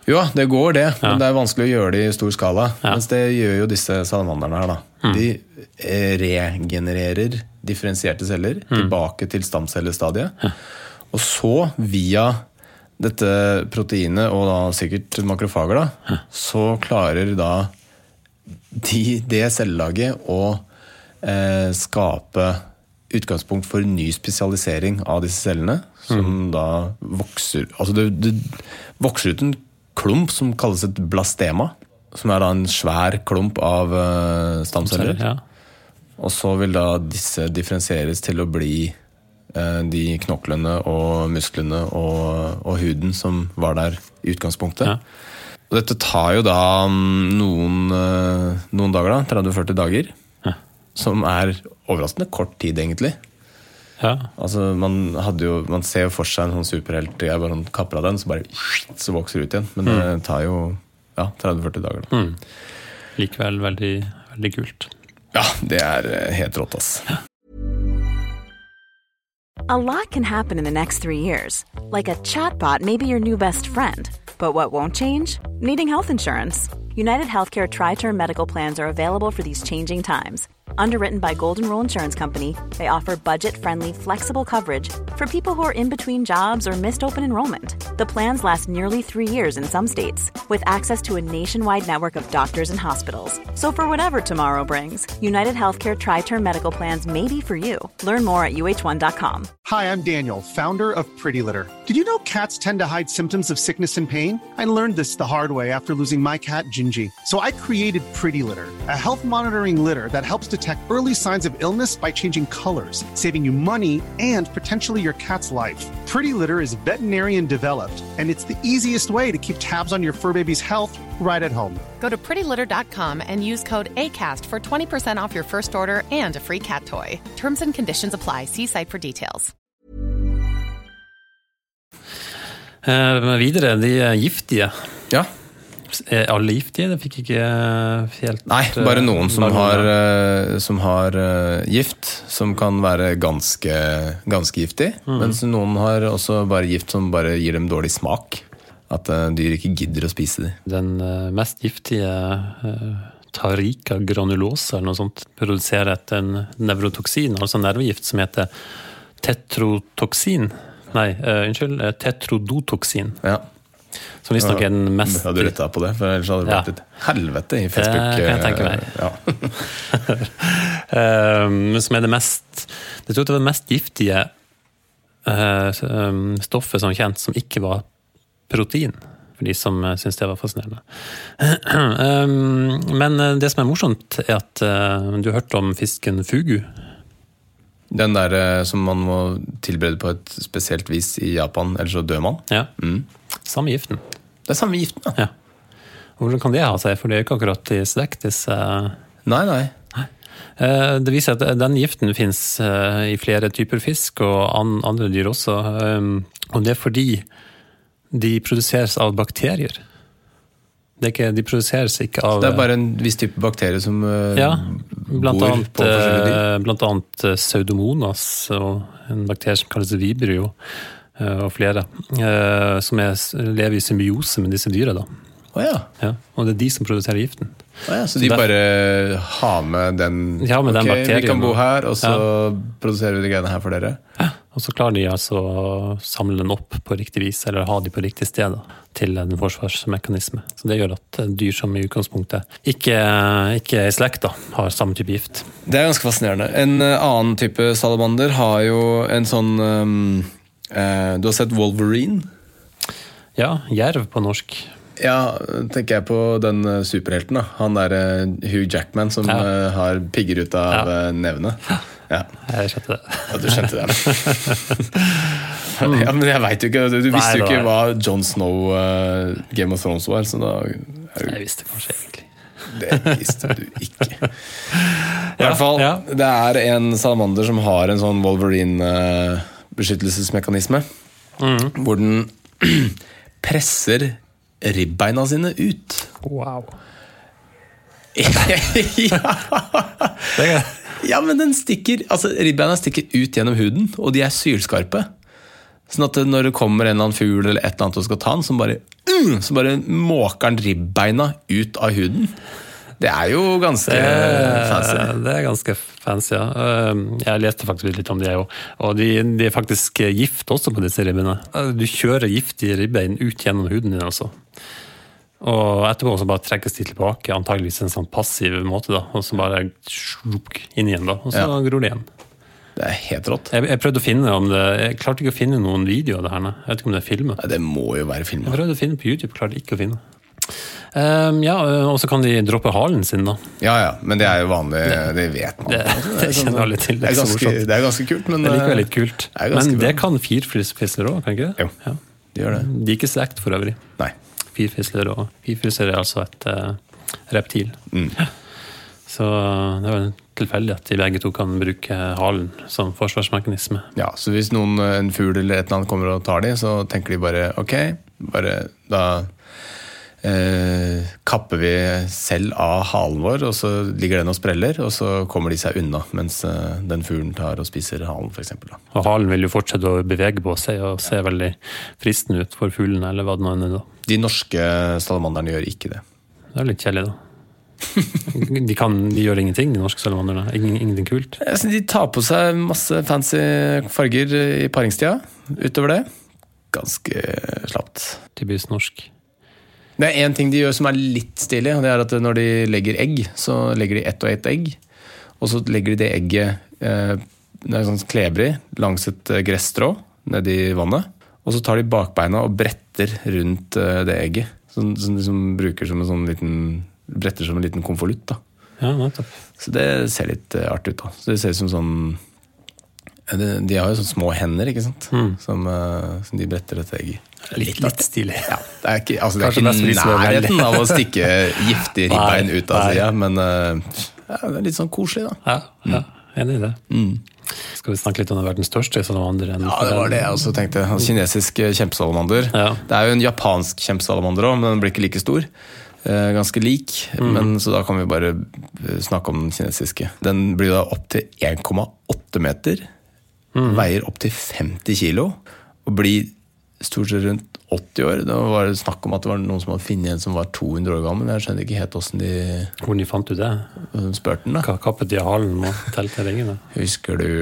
Jo, det går det, ja. Men det er vanskelig å gjøre det i stor skala. Ja. Mens det gjør jo disse salamanderne her da. Mm. De regenererer differensierte celler mm. tilbake til stamcellestadiet. Ja. Og så via dette proteinet, og da sikkert makrofager da, ja. Så klarer da de, det cellelaget å eh, skape utgangspunkt for ny spesialisering av disse cellene, som mm. da vokser, altså det, det vokser ut en klump som kalles et blastema, som er da en svær klump av uh, stamceller. Ja. Og så vil da disse differensieres til å bli uh, de knoklene og musklene og, og huden som var der i utgangspunktet. Ja. Og dette tar jo da noen, uh, noen dager da, tretti til førti dager, ja. Som er overraskende kort tid egentlig. Ja. Altså man, hadde jo, man ser jo for seg en sånn superhelt, jeg bare kapper av den, så bare så vokser det ut igjen. Men det mm. tar jo ja, tretti til førti dager. Da. Mm. Likevel veldig, veldig kult. Ja, det er helt rått, ass. Ja. A lot can happen in the next three years. Like a chatbot may be your new best friend. But what won't change? Needing health insurance. United Healthcare Tri-Term Medical Plans are available for these changing times. Underwritten by Golden Rule Insurance Company, they offer budget-friendly, flexible coverage for people who are in between jobs or missed open enrollment. The plans last nearly three years in some states, with access to a nationwide network of doctors and hospitals. So for whatever tomorrow brings, United Healthcare Tri-Term Medical Plans may be for you. Learn more at U H one dot com. Hi, I'm Daniel, founder of Pretty Litter. Did you know cats tend to hide symptoms of sickness and pain? I learned this the hard way after losing my cat, Gingy. So I created Pretty Litter, a health monitoring litter that helps detect early signs of illness by changing colors, saving you money and potentially your cat's life. Pretty Litter is veterinarian developed, and it's the easiest way to keep tabs on your fur baby's health right at home. Go to pretty litter dot com and use code ACAST for twenty percent off your first order and a free cat toy. Terms and conditions apply. See site for details. Uh, videre, de er giftige. Ja. Er alle giftige? Det fikk ikke helt... Nei, bare noen som har, uh, som har uh, gift, som kan være ganske, ganske giftig. Mm. Mens noen har også bare gift som bare gir dem dårlig smak. At uh, dyr ikke gidder å spise dem. Den uh, mest giftige uh, Tarica granulosa eller noe sånt produserer et en nevrotoksin, altså nervegift som heter tetrotoksin. Nei, uh, unnskyld, uh, tetrodotoksin. Ja. Som visst nok er den mest... Hadde du rettet på det, for ellers hadde det vært et helvete i Facebook. Det kan jeg tenke meg. Ja. um, som er det mest... Det tror jeg det var det mest giftige uh, stoffet som kjent, som ikke var protein, for de som synes det var fascinerende. um, men det som er morsomt er at uh, du hørte om fisken fugu. Den der som man må tilberede på et spesielt vis i Japan, ellers så dør man. Ja, mm. Samme giften. Det er samme giften, ja. ja. Hvordan kan det ha seg? For det er ikke akkurat i slekt, disse... Nei, nei. nei. Det viser at den giften finnes i flere typer fisk, og andre dyr også. Og det er fordi de produseres av bakterier. Det er ikke, de produseres ikke av... Det er bare en viss type bakterier som ja, blant bor annet, på forskjellige dyr. Blant annet Pseudomonas, og en bakterie som kalles vibrio, og flere, som er, lever i symbiose med disse dyre da. Oh, ja. Ja, og det er de som produserer giften. Oh, ja, så, så de der, bare har med den... Ja, med den okay, bakterien. Vi kan bo her, og så ja. produserer vi de greiene her for dere. Ja, og så klarer de altså å samle den opp på riktig vis, eller ha de på riktig sted da, til en forsvarsmekanisme. Så det gjør at dyr som i utgangspunktet ikke, ikke er slekt da, har samme type gift. Det er ganske fascinerende. En annen type salamander har jo en sånn... Um, uh, du har sett Wolverine? Ja, jerv på norsk. Ja, tenker jeg på den superhelten da. Han der Hugh Jackman som ja. har pigger ut av ja. nevene. Ja. Jeg skjønte det. Ja, du skjønte det. Ja, men jeg vet jo ikke, du, du visste jo ikke hva Jon Snow uh, Game of Thrones var, så da... Er du... Jeg visste kanskje egentlig. Det visste du ikke. I hvert fall, ja. Det er en salamander som har en sånn Wolverine-beskyttelsesmekanisme, mm. hvor den presser ribbeina sine ut. Wow. Ja. Ja, men den stikker, altså ribbeina stikker ut gjennom huden, og de er sylskarpe. Sånn at når det kommer en eller annen fugl eller et eller annet og skal ta den, så bare, uh, så bare måker den ribbeina ut av huden. Det er jo ganske det, fancy. Det er ganske fancy, ja. Jeg leste faktisk litt om det, og de, de er faktisk gift også på disse ribbene. Du kjører gift i ribbein ut gjennom huden din også. Og etterpå så bare trekkes de tilbake, antageligvis en sånn passiv måte da, og så bare sluk inn igjen da, og så ja. gror det igjen. Det er helt rått. Jeg, jeg prøvde å finne om det, jeg klarte ikke å finne noen video av det her, jeg vet ikke om det er filmet. Nei, det må jo være filmet. Jeg prøvde å finne på YouTube, klarte ikke å finne. Um, ja, og så kan de droppe halen sin da. Ja, ja, men det er jo vanlig, det, det vet man. Det, det kjenner alle til, det er, ganske, det er ganske kult, men... Det er likevel litt kult. Det men bra. Det kan firfisler også, kan ikke det? Jo, ja. de gjør det. De er ikke slekt for øvrig. Nei. Firfisler og firfisler er altså et uh, reptil. Mm. Så det var en tilfeldig at de begge to kan bruke halen som forsvarsmekanisme. Ja, så hvis noen, en fugl eller et eller annet kommer og tar de, så tenker de bare, ok, bare da eh, kapper vi selv av halen vår, og så ligger den og spreller, og så kommer de seg unna, mens eh, den fuglen tar og spiser halen, for eksempel. Da. Og halen vil jo fortsette å bevege på seg, og se veldig fristende ut for fuglene, eller hva det nå er da. De norske salamanderne gjør ikke det. Det er litt kjedelig da. De, kan, de gjør ingenting, de norske salamanderne. Ingen, ingenting kult. De tar på seg masse fancy farger i paringstida. Utover det, ganske slapt. Typisk norsk. Det er en ting de gjør som er litt stilig, og det er at når de legger egg, så legger de ett og ett egg, og så legger de det egget eh, det er sånn klebrig langs et gressstrå nede i vannet, og så tar de bakbeina og bretter rundt eh, det egget, som de liksom bruker som en sånn liten bretter som en liten konvolutt da. Ja, nettopp. Så det ser litt uh, artig ut da. Så det ser ut som sånn de, de har jo sånne små hender, ikke sant? Mm. Som, uh, som de bretter dette egg i. Litt, litt stilig. Ja, det er ikke, altså, det er ikke nærheten av å stikke giftig ribbein ut av siden, men uh, ja, det er litt sånn koselig da. Ja, ja. Enig i det. Mm. Skal vi snakke litt om den verdens største salamander? Ja, det var det jeg også tenkte. Kinesisk kjempesalamander. Ja. Det er jo en japansk kjempesalamander også, men den blir ikke like stor. Ganske lik, mm. men så da kan vi bare snakke om den kinesiske. Den blir da opp til en komma åtte meter, mm. veier opp til femti kilo, og blir stort sett rundt åtti år. Da var det snakk om at det var noen som hadde finnet en som var to hundre år gammel, men jeg skjønner ikke helt hvordan de... Hvordan de fant du det? Spørte den da. Kappet de halen og telte ringene? Husker du...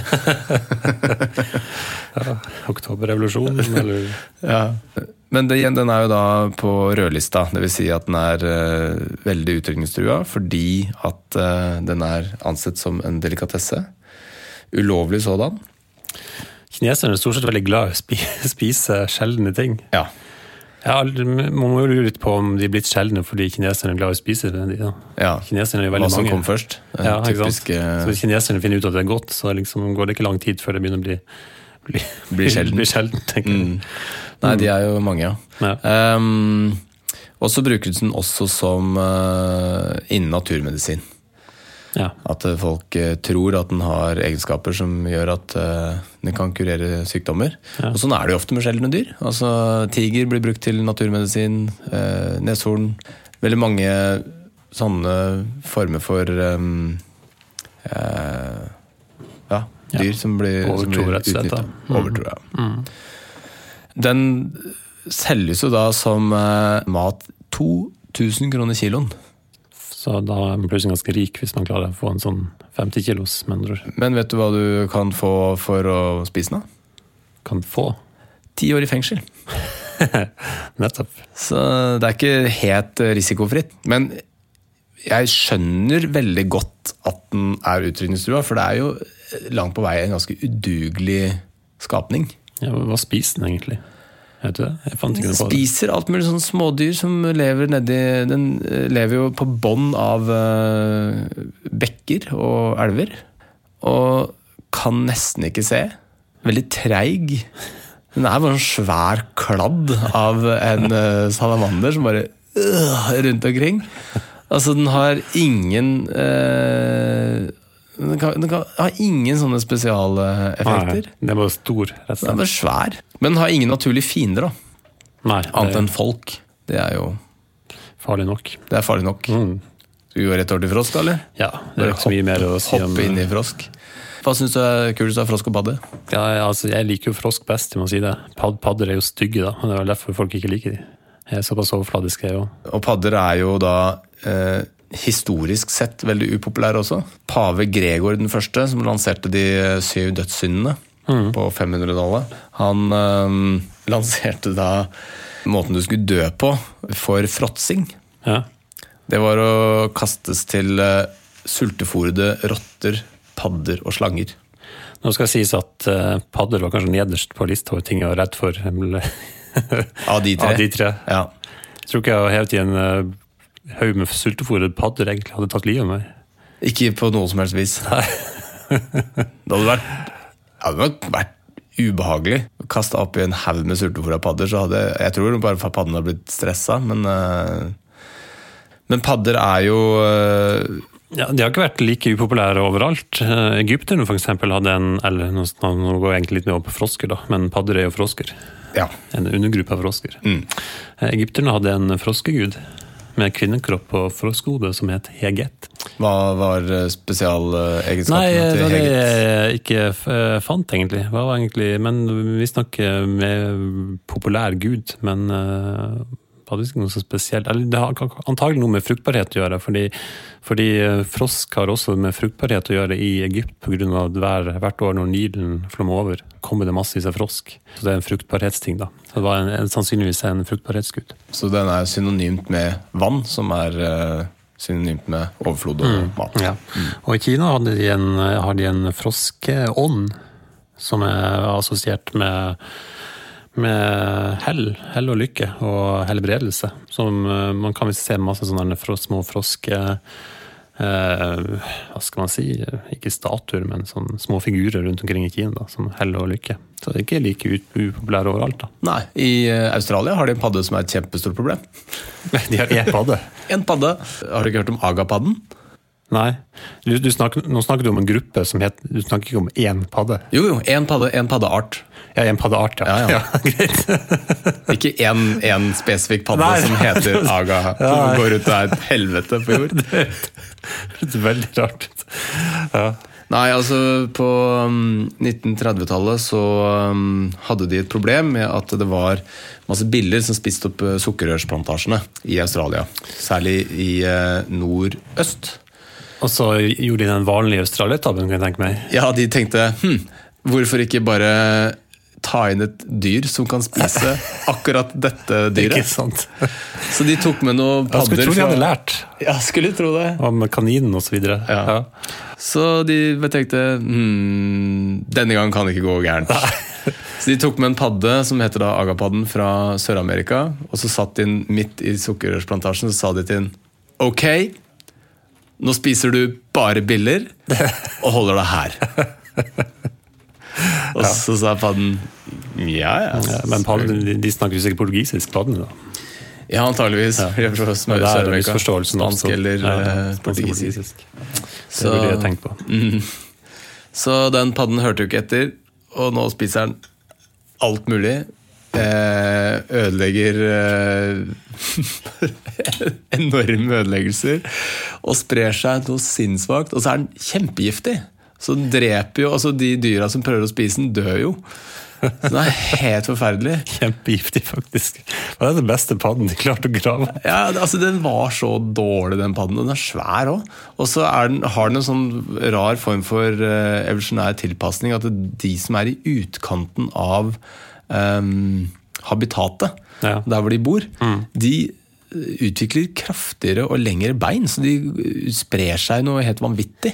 ja, oktoberrevolusjonen, eller... Ja, men det, den er jo da på rødlista, det vil si at den er uh, veldig utrydningstrua, fordi at uh, den er ansett som en delikatesse. Ulovlig sådan. Kineserne er stort sett veldig glad i å spise sjeldne ting. Ja. Aldri, man må jo lure litt på om de er blitt sjeldne fordi kineserne er glad i å spise det. Da. Ja, kineserne er jo veldig hva som mange. kom først. Ja, typiske... Så hvis kineserne finner ut at det er godt, så liksom går det ikke lang tid før det begynner å bli, bli, bli sjelden. Bli sjelden, tenker jeg. Mm. Nei, de er jo mange, ja. ja. Um, og så brukes den også som uh, innen naturmedisin. Ja. At folk uh, tror at den har egenskaper som gjør at uh, den kan kurere sykdommer. Ja. Og sånn er det jo ofte med sjeldne dyr. Altså, tiger blir brukt til naturmedisin, uh, neshorn. Veldig mange sånne former for um, uh, ja, dyr ja. som blir, som blir utnyttet. Mm. Overtro, ja. Mm. Den selges jo da som uh, mat to tusen kroner kiloen. Så da er man plutselig ganske rik hvis man klarer å få en sånn femti kilos. Men, men vet du hva du kan få for å spise den? Kan få? Ti år i fengsel. Nettopp. Så det er ikke helt risikofritt. Men jeg skjønner veldig godt at den er utrydningstrua, for det er jo langt på vei en ganske udugelig skapning. Ja, hva spiser den egentlig? Vet du det? Jeg fant ikke noe på det. Spiser alt mulig sånn smådyr som lever nedi, den lever jo på bånd av uh, bekker og elver, og kan nesten ikke se. Veldig treig. Den er bare en svær kladd av en uh, salamander som bare uh, rundt omkring. Altså den har ingen uh, den, kan, den kan, har ingen sånne spesiale effekter. Nei, den er bare stor. Den er bare svær. Men den har ingen naturlige fiender da. Nei. Annet enn folk. Det er jo farlig nok. Det er farlig nok. Mm. Skal vi gå rett over til frosk da, eller? Ja, det er ikke så mye mer å si om... Hoppe inn i frosk. Hva synes du er kulest av frosk og padde? Ja, altså, jeg liker jo frosk best, jeg må si det. Pad, padder er jo stygge da, og det er vel derfor folk ikke liker de. Jeg er såpass overfladisk jeg jo. Og padder er jo da eh, historisk sett veldig upopulære også. Pave Gregor den første, som lanserte de syv dødssyndene mm. på femhundretallet. Han eh, lanserte da måten du skulle dø på for fråtsing. Ja. Det var å kastes til eh, sultefòrede rotter, padder og slanger. Nå skal jeg sies at uh, padder var kanskje nederst på lista over ting jeg var redd for. Av de tre? Av de tre. Ja. Jeg tror ikke jeg har hevet i en uh, haug med sultefòrede padder egentlig hadde tatt livet av meg. Ikke på noe som helst vis. Nei. Det hadde vært, hadde nok vært ubehagelig å kaste opp i en haug med sultefòrede padder, så hadde, jeg tror bare for padden hadde blitt stresset, men, uh, men padder er jo... Uh, Ja, de har ikke vært like upopulære overalt. Egypterne for eksempel hadde en, eller nå, nå går jeg egentlig litt mer over på frosker da, men padder er jo frosker. Ja. En undergruppe av frosker. Mm. Egypterne hadde en froskegud med kvinnekropp og froskhode som het Heget. Hva var spesialegenskapene Nei, til det Heget? Nei, jeg ikke fant egentlig. Hva var egentlig, men vi snakker med populær gud, men... Det hadde ikke noe så spesielt. Eller det har antagelig noe med fruktbarhet å gjøre, fordi, fordi frosk har også med fruktbarhet å gjøre i Egypt, på grunn av at hver, hvert år når Nilen flommer over, kommer det massevis av frosk. Så det er en fruktbarhetsting da. Så det var en, en, sannsynligvis en fruktbarhetsgud. Så den er synonymt med vann, som er uh, synonymt med overflod og mm. mat. Ja. Mm. Og i Kina hadde de en, har de en froskeånd, som er assosiert med med hell, hell og lykke og helbredelse. Som man kan vel se masse sånne små froske, eh, hva skal man si, ikke statuer, men sånne små figurer rundt omkring i Kina, da, som hell og lykke. Så det er ikke like upopulære overalt da. Nei, i Australia har de en padde som er et kjempestort problem. De har en padde. En padde. Har du ikke hørt om agapadden? Nei, du, du snakker, nå snakker du om en gruppe som heter, du snakker ikke om en padde. Jo, jo, en padde, en paddeart. Ja, en paddeart, ja. Ja, ja. Ja, greit. Ikke en, en spesifikk padde Nei, som heter aga, som ja, går ut av et helvete på jord. Det, det er veldig rart. Ja. Nei, altså på nitten trettitallet så um, hadde de et problem med at det var masse biller som spiste opp sukkerrørsplantasjene i Australia. Særlig i uh, nordøst. Og så gjorde de den vanlige australietabben, kan jeg tenke meg. Ja, de tenkte, hm, hvorfor ikke bare ta inn et dyr som kan spise akkurat dette dyret? Ikke sant. Så de tok med noen padder. Jeg skulle tro de hadde lært. Ja, skulle tro det. Om kaninen og så videre. Ja. Ja. Så de tenkte, hm, denne gang kan det ikke gå gærent. Så de tok med en padde som heter da agapadden fra Sør-Amerika, og så satt de inn midt i sukkerrørsplantasjen, så sa de til den, ok, nå spiser du bare biller, og holder deg her. Og ja. Så sa padden, ja, ja. ja men padden, de, de snakker jo sikkert portugisisk, padden da. Ja, antageligvis. Ja. Det er misforståelsen spansk eller ja, ja, portugisisk. Det burde jeg tenkt på. Mm. Så den padden hørte jo ikke etter, og nå spiser den alt mulig. Eh, ødelegger eh, enorme ødeleggelser og sprer seg noe sinnssvakt, og så er den kjempegiftig. Så den dreper jo, altså de dyra som prøver å spise den dør jo. Så den er helt forferdelig. Kjempegiftig faktisk. Hva er det beste padden de klarte å grave? Ja, altså den var så dårlig, den padden. Den er svær også. Og så er den, har den en sånn rar form for uh, evolusjonær tilpasning, at de som er i utkanten av um, habitatet, ja. Der hvor de bor, mm. de utvikler kraftigere og lengre bein, så de sprer seg noe helt vanvittig.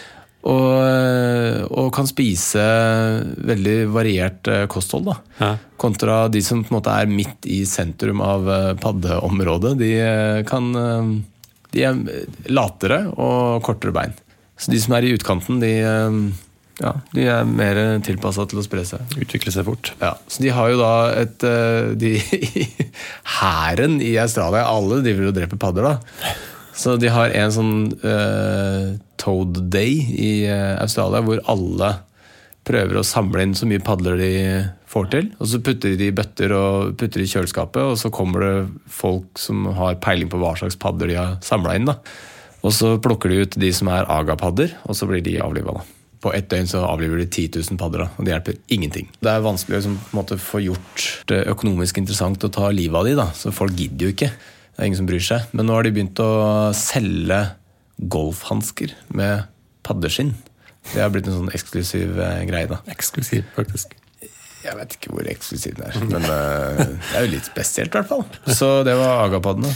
Og, og kan spise veldig variert kosthold da. Ja. Kontra de som på en måte er midt i sentrum av paddeområdet. De, kan, de er latere og kortere bein. Så de som er i utkanten, de, ja, de er mer tilpasset til å spre seg. Utvikle seg fort. Ja, så de har jo da et de, hæren i Australia, alle driver og dreper padder da. Så de har en sånn uh, Toad Day i uh, Australia, hvor alle prøver å samle inn så mye padler de får til, og så putter de i bøtter og putter i kjøleskapet, og så kommer det folk som har peiling på hva slags padder de har samlet inn da. Og så plukker de ut de som er agapadder, og så blir de avlivet da. på ett døgn så avliver de ti tusen padder, da, og det hjelper ingenting. Det er vanskelig å liksom, på en måte, få gjort det økonomisk interessant å ta livet av de, da, så folk gidder jo ikke. Det er ingen som bryr seg. Men nå har de begynt å selge golfhandsker med paddeskinn. Det har blitt en sånn eksklusiv eh, greie, da. Eksklusiv, faktisk. Jeg vet ikke hvor eksklusiv den er, men uh, det er jo litt spesielt i hvert fall. Så det var agapaddene.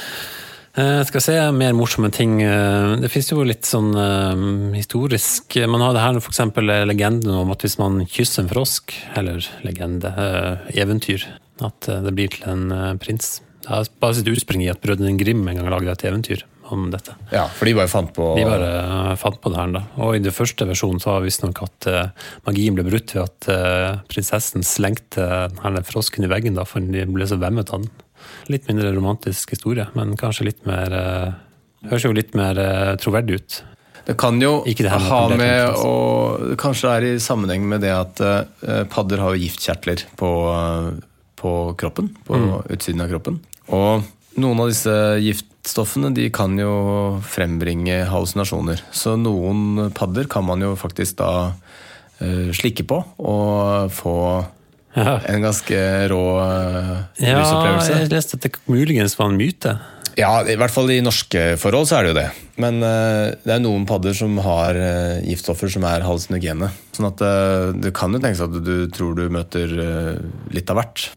Jeg skal se mer morsomme ting. Det finnes jo litt sånn uh, historisk. Man har det her for eksempel legenden om at hvis man kysser en frosk, eller legende, uh, eventyr, at uh, det blir til en uh, prins. Det har bare sitt utspring i at brødrene Grimm en gang laget et eventyr om dette. Ja, for de bare fant på... De bare uh, fant på det her da. Og i det første versjonen så var visst nok at uh, magien ble brutt ved at uh, prinsessen slengte denne frosken i veggen da, for de ble så vemmet av den. Litt mindre romantisk historie, men kanskje litt mer uh, høres jo litt mer uh, troverdig ut. Det kan jo det ha med å kanskje det er i sammenheng med det at uh, padder har jo giftkjertler på, uh, på kroppen, på mm. utsiden av kroppen. Og noen av disse giftstoffene de kan jo frembringe hallusinasjoner. Så noen padder kan man jo faktisk da uh, slikke på og få Ja. En ganske rå uh, ja, rusopplevelse. Jeg leste at det muligens var en myte. Ja, i hvert fall i norske forhold så er det jo det. Men uh, det er noen padder som har uh, giftstoffer som er hallusinogene. Sånn at uh, det kan jo tenkes at du tror du møter uh, litt av hvert.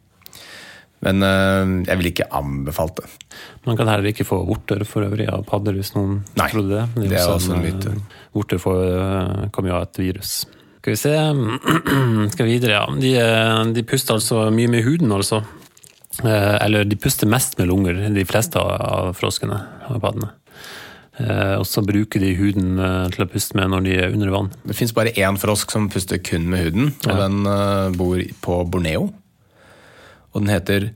Men uh, jeg vil ikke anbefale det. Man kan heller ikke få vorter for øvrig av padder hvis noen Nei, trodde det. Det er, det er også en myte. Vorter får, uh, kommer jo av et virus. Skal vi se, skal vi videre, ja. De, de puster altså mye med huden, altså. Eller de puster mest med lunger, de fleste av froskene, av paddene. Og så bruker de huden til å puste med når de er under vann. Det finnes bare én frosk som puster kun med huden, og ja. Den bor på Borneo. Og den heter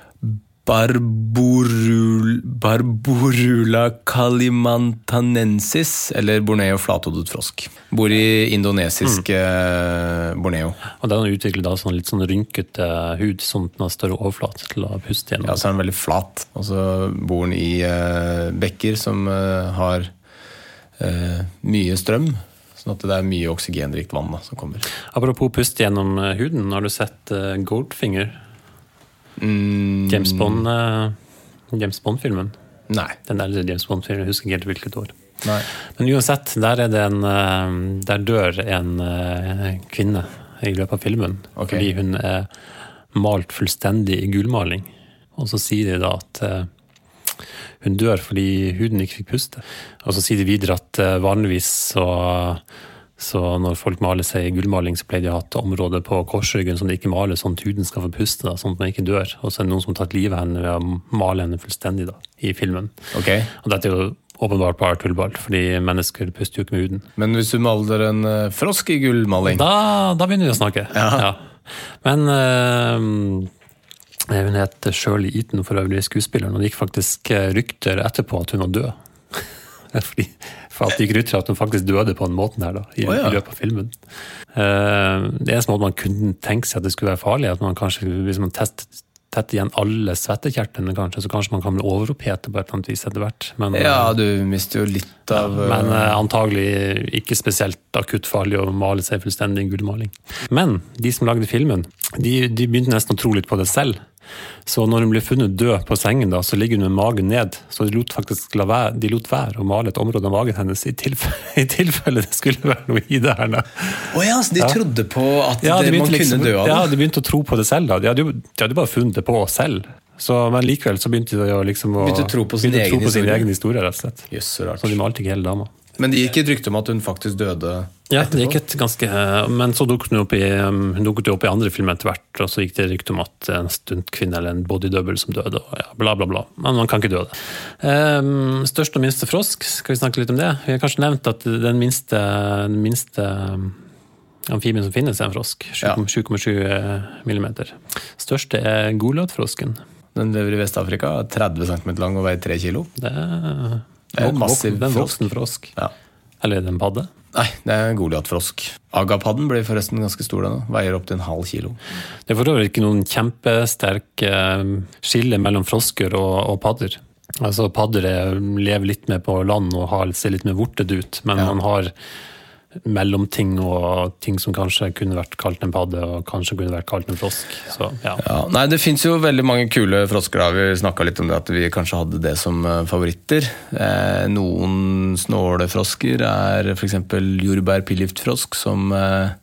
Barborul, Barborula kalimantanensis, eller Borneo flathodet frosk. Bor i indonesiske mm. Borneo. Og den har utviklet da sånn litt sånn rynkete hud, sånn at den har større overflat til å puste gjennom. Ja, så er den veldig flat. Og så bor den i uh, bekker som uh, har uh, mye strøm, sånn at det er mye oksygenrikt vann da, som kommer. Apropos puste gjennom huden, har du sett uh, Goldfinger? Mm. James Bond uh, James Bond-filmen. Nei. Den eldre James Bond-filmen, jeg husker ikke helt hvilket år. Nei. Men uansett, der er det en uh, der dør en uh, kvinne i løpet av filmen, okay. Fordi hun er malt fullstendig i gulmaling. Og så sier de da at uh, hun dør fordi huden ikke fikk puste. Og så sier de videre at uh, vanligvis så Så når folk maler seg i gullmaling, så pleier de å ha et område på korsryggen som de ikke maler, sånn at huden skal få puste, da, sånn at man ikke dør. Og så er det noen som har tatt livet av henne ved å male henne fullstendig da, i filmen. Okay. Og dette er jo åpenbart bare tullball, fordi mennesker puster jo ikke med huden. Men hvis du maler en uh, frosk i gullmaling? Da, da begynner vi å snakke. Ja. Ja. Men uh, hun het Shirley Eaton, for øvrig skuespilleren, og det gikk faktisk rykter etterpå at hun var død. Fordi, for at det gikk rykter at hun faktisk døde på en måte her da, i, oh, ja. I løpet av filmen. Uh, det eneste måte man kunne tenke seg at det skulle være farlig, at man kanskje, hvis man tester, tetter igjen alle svettekjertlene kanskje, så kanskje man kan bli overopphete på et eller annet vis etter hvert. Men, ja, du mister jo litt av... Ja, men uh, antagelig ikke spesielt akutt farlig å male seg fullstendig i gullmaling. Men de som lagde filmen, de, de begynte nesten å tro litt på det selv. Så når hun ble funnet død på sengen da, så ligger hun med magen ned, så de lot faktisk la være, de lot være å male et område av magen hennes i tilfelle, i tilfelle det skulle være noe i det her da. Åja, så de ja. Trodde på at ja, de de man liksom, kunne dø av det? Ja, de begynte å tro på det selv da. De hadde jo, de hadde bare funnet det på selv. Så, men likevel så begynte de å, liksom, å, begynte å tro på sin, begynte egen, tro på sin historie. egen historie, rett og slett. Yes, så rart. Så de malte ikke hele dama. Men det gikk et rykte om at hun faktisk døde etterpå? Ja, det gikk et ganske... Men så dukket hun opp i, hun dukket opp i andre filmer etter hvert, og så gikk det rykte om at en stuntkvinne eller en bodydouble som døde, og ja, bla bla bla. Men man kan ikke dø det. Um, største og minste frosk, skal vi snakke litt om det? Vi har kanskje nevnt at den minste, den minste amfibien som finnes er en frosk, sju komma sju millimeter. Største er golotfrosken. Den lever i Vest-Afrika, tretti centimeter lang og veier tre kilo. Det er... Det er en massiv den frosk. voksen frosk. Ja. Eller er det en padde? Nei, det er en goliatfrosk. Agapadden blir forresten ganske stor den, veier opp til en halv kilo. Det er for øvrig ikke noen kjempesterk skille mellom frosker og, og padder. Altså padder lever litt mer på land og har, ser litt mer vortet ut, men ja. Man har mellomting og ting som kanskje kunne vært kalt en padde og kanskje kunne vært kalt en frosk. Så, ja. Ja, nei, det finnes jo veldig mange kule frosker da. Vi snakket litt om det at vi kanskje hadde det som favoritter. Eh, noen snåle frosker er for eksempel jordbær-pilliftfrosk som eh,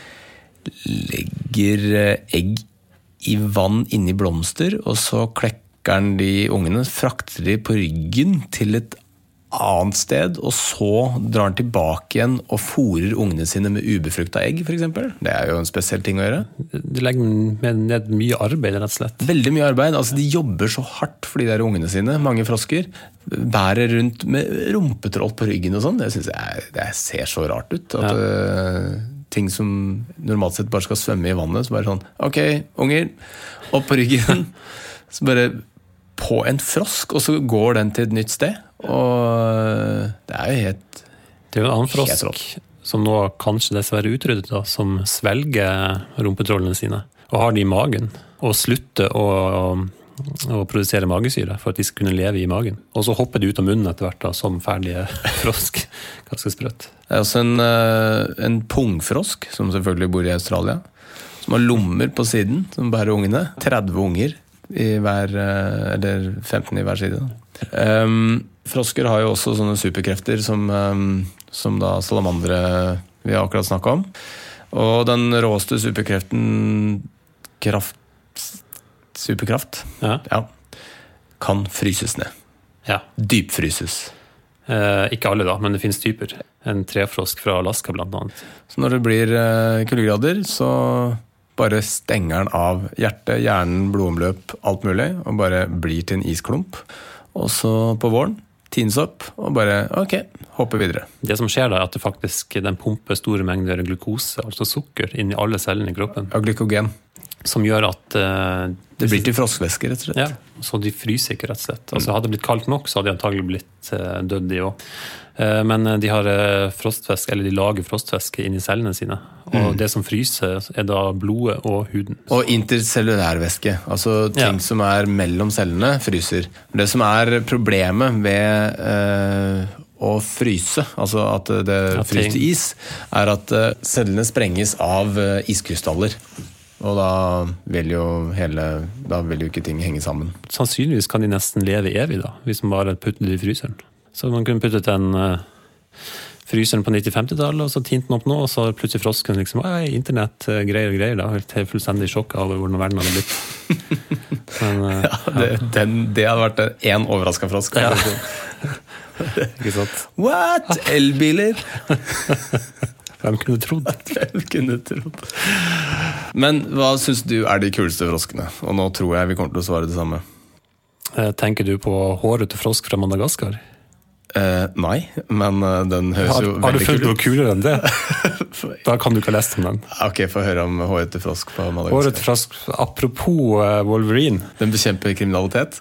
legger egg i vann inni blomster, og så klekker den de ungene, frakter de på ryggen til et annet sted, og så drar den tilbake igjen og fôrer ungene sine med ubefrukta egg, for eksempel. Det er jo en spesiell ting å gjøre. De legger ned mye arbeid, rett og slett. Veldig mye arbeid. Altså, de jobber så hardt for de der ungene sine. Mange frosker bærer rundt med rumpetroll på ryggen og sånn. Det synes jeg det ser så rart ut. At ja. uh, ting som normalt sett bare skal svømme i vannet, så bare sånn, ok, unger, opp på ryggen. Så bare på en frosk, og så går den til et nytt sted. Og det er jo helt Det er jo en annen frosk som nå kanskje dessverre utryddet da, som svelger rumpetrollene sine og har de i magen og slutter å, å produsere magesyre for at de skal kunne leve i magen, og så hopper de ut av munnen etter hvert da, som ferdige frosk. Ganske sprøtt. Det er også en, en pungfrosk som selvfølgelig bor i Australia, som har lommer på siden som bærer ungene, tretti unger i hver, eller femten i hver side. Um, frosker har jo også sånne superkrefter som, um, som da salamandere vi har akkurat snakket om. Og den råeste superkreften, kraft, superkraft, ja. Ja, kan fryses ned. Ja. Dypfryses. Eh, ikke alle da, men det finnes typer. En trefrosk fra Alaska blant annet. Så når det blir uh, kuldegrader, så bare stenger den av hjertet, hjernen, blodomløp, alt mulig, og bare blir til en isklump. Og så på våren, tines opp, og bare, ok, hoppe videre. Det som skjer da, er at det faktisk, den pumper store mengder glukose, altså sukker, inn i alle cellene i kroppen. Ja, glykogen. Som gjør at uh, det blir til froskvæske, rett og slett. Ja, så de fryser ikke, rett og slett. Altså, hadde det blitt kaldt nok, så hadde de antagelig blitt uh, dødd de også. Uh, men de har uh, frostvæske, eller de lager frostvæske inn i cellene sine. Og mm. det som fryser er da blodet og huden. Og intercellulærvæske, altså ting ja. Som er mellom cellene, fryser. Det som er problemet ved uh, å fryse, altså at det fryser til is, er at uh, cellene sprenges av uh, iskrystaller. Og da vil jo hele da vil jo ikke ting henge sammen. Sannsynligvis kan de nesten leve evig da, hvis man bare putter det i fryseren. Så man kunne puttet en uh, fryseren på nittifemtallet, og så tinte den opp nå, og så plutselig frosken liksom, «Ei, internett, uh, greier og greier da», helt fullstendig sjokk av hvordan verden hadde blitt. Men, uh, ja, det, den, det hadde vært en overrasket frosk. Ja. Ikke sant? What? Elbiler? Hvem kunne trodd? Hvem kunne trodd? Men hva synes du er de kuleste froskene? Og nå tror jeg vi kommer til å svare det samme. Tenker du på hårete frosk fra Madagaskar? Eh, nei, men den høres har, jo veldig kul ut. Har du funnet noe kulere enn det? Da kan du ikke ha lest om den. Ok, få høre om hårete frosk på Madagaskar. Hårete frosk, apropos uh, Wolverine. Den bekjemper kriminalitet?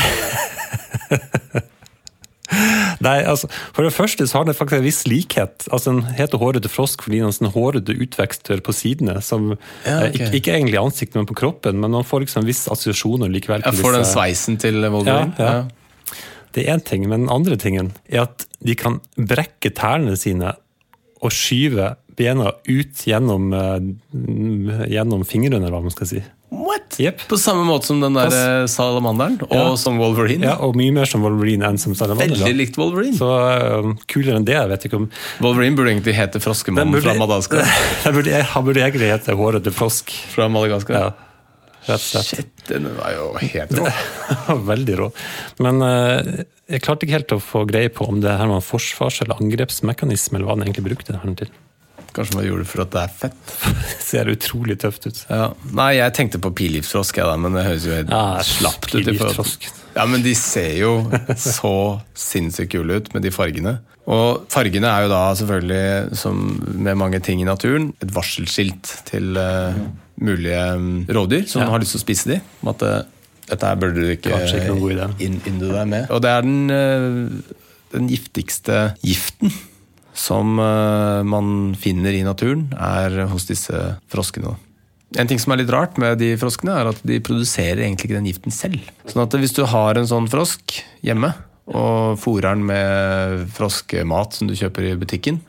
Nei, altså, for det første så har den faktisk en viss likhet. Altså, den heter hårete frosk fordi den har sånn hårete utvekster på sidene, som ja, okay. ikke, ikke egentlig ansiktet, men på kroppen, men man får liksom en viss assosiasjoner likevel. Jeg får den sveisen til Wolverine? Ja, ja. Ja. Det er en ting, men den andre tingen er at de kan brekke tærne sine og skyve bena ut gjennom, uh, gjennom fingrene, eller hva man skal si. What? Yep. På samme måte som den der Pass. salamanderen, og ja. som Wolverine? Ja, og mye mer som Wolverine enn som salamander. Veldig likt Wolverine. Så uh, kulere enn det, jeg vet ikke om... Wolverine burde egentlig hete Froskemannen fra Madagaskar. Han burde, burde egentlig hete Hårete Frosk. Fra Madagaskar? Ja. Rett, rett. Shit, den var jo helt rå. Veldig rå. Men uh, jeg klarte ikke helt å få greie på om det her var en forsvars- eller angrepsmekanisme, eller hva den egentlig brukte den til. Kanskje man gjorde det for at det er fett. Det ser utrolig tøft ut. Ja. Nei, jeg tenkte på pilgiftsfrosk, ja, men det høres jo helt ja, slappt ut. Ja, men de ser jo så sinnssykt kule ut med de fargene. Og fargene er jo da selvfølgelig, som med mange ting i naturen, et varselskilt til uh, mulige rådyr som ja. har lyst til å spise de. Om at uh, dette her burde du ikke, ikke inn, inndu deg med. Og det er den, uh, den giftigste giften som uh, man finner i naturen, er hos disse froskene. En ting som er litt rart med de froskene, er at de produserer egentlig ikke den giften selv. Sånn at hvis du har en sånn frosk hjemme, og fôrer den med froskemat som du kjøper i butikken, ja.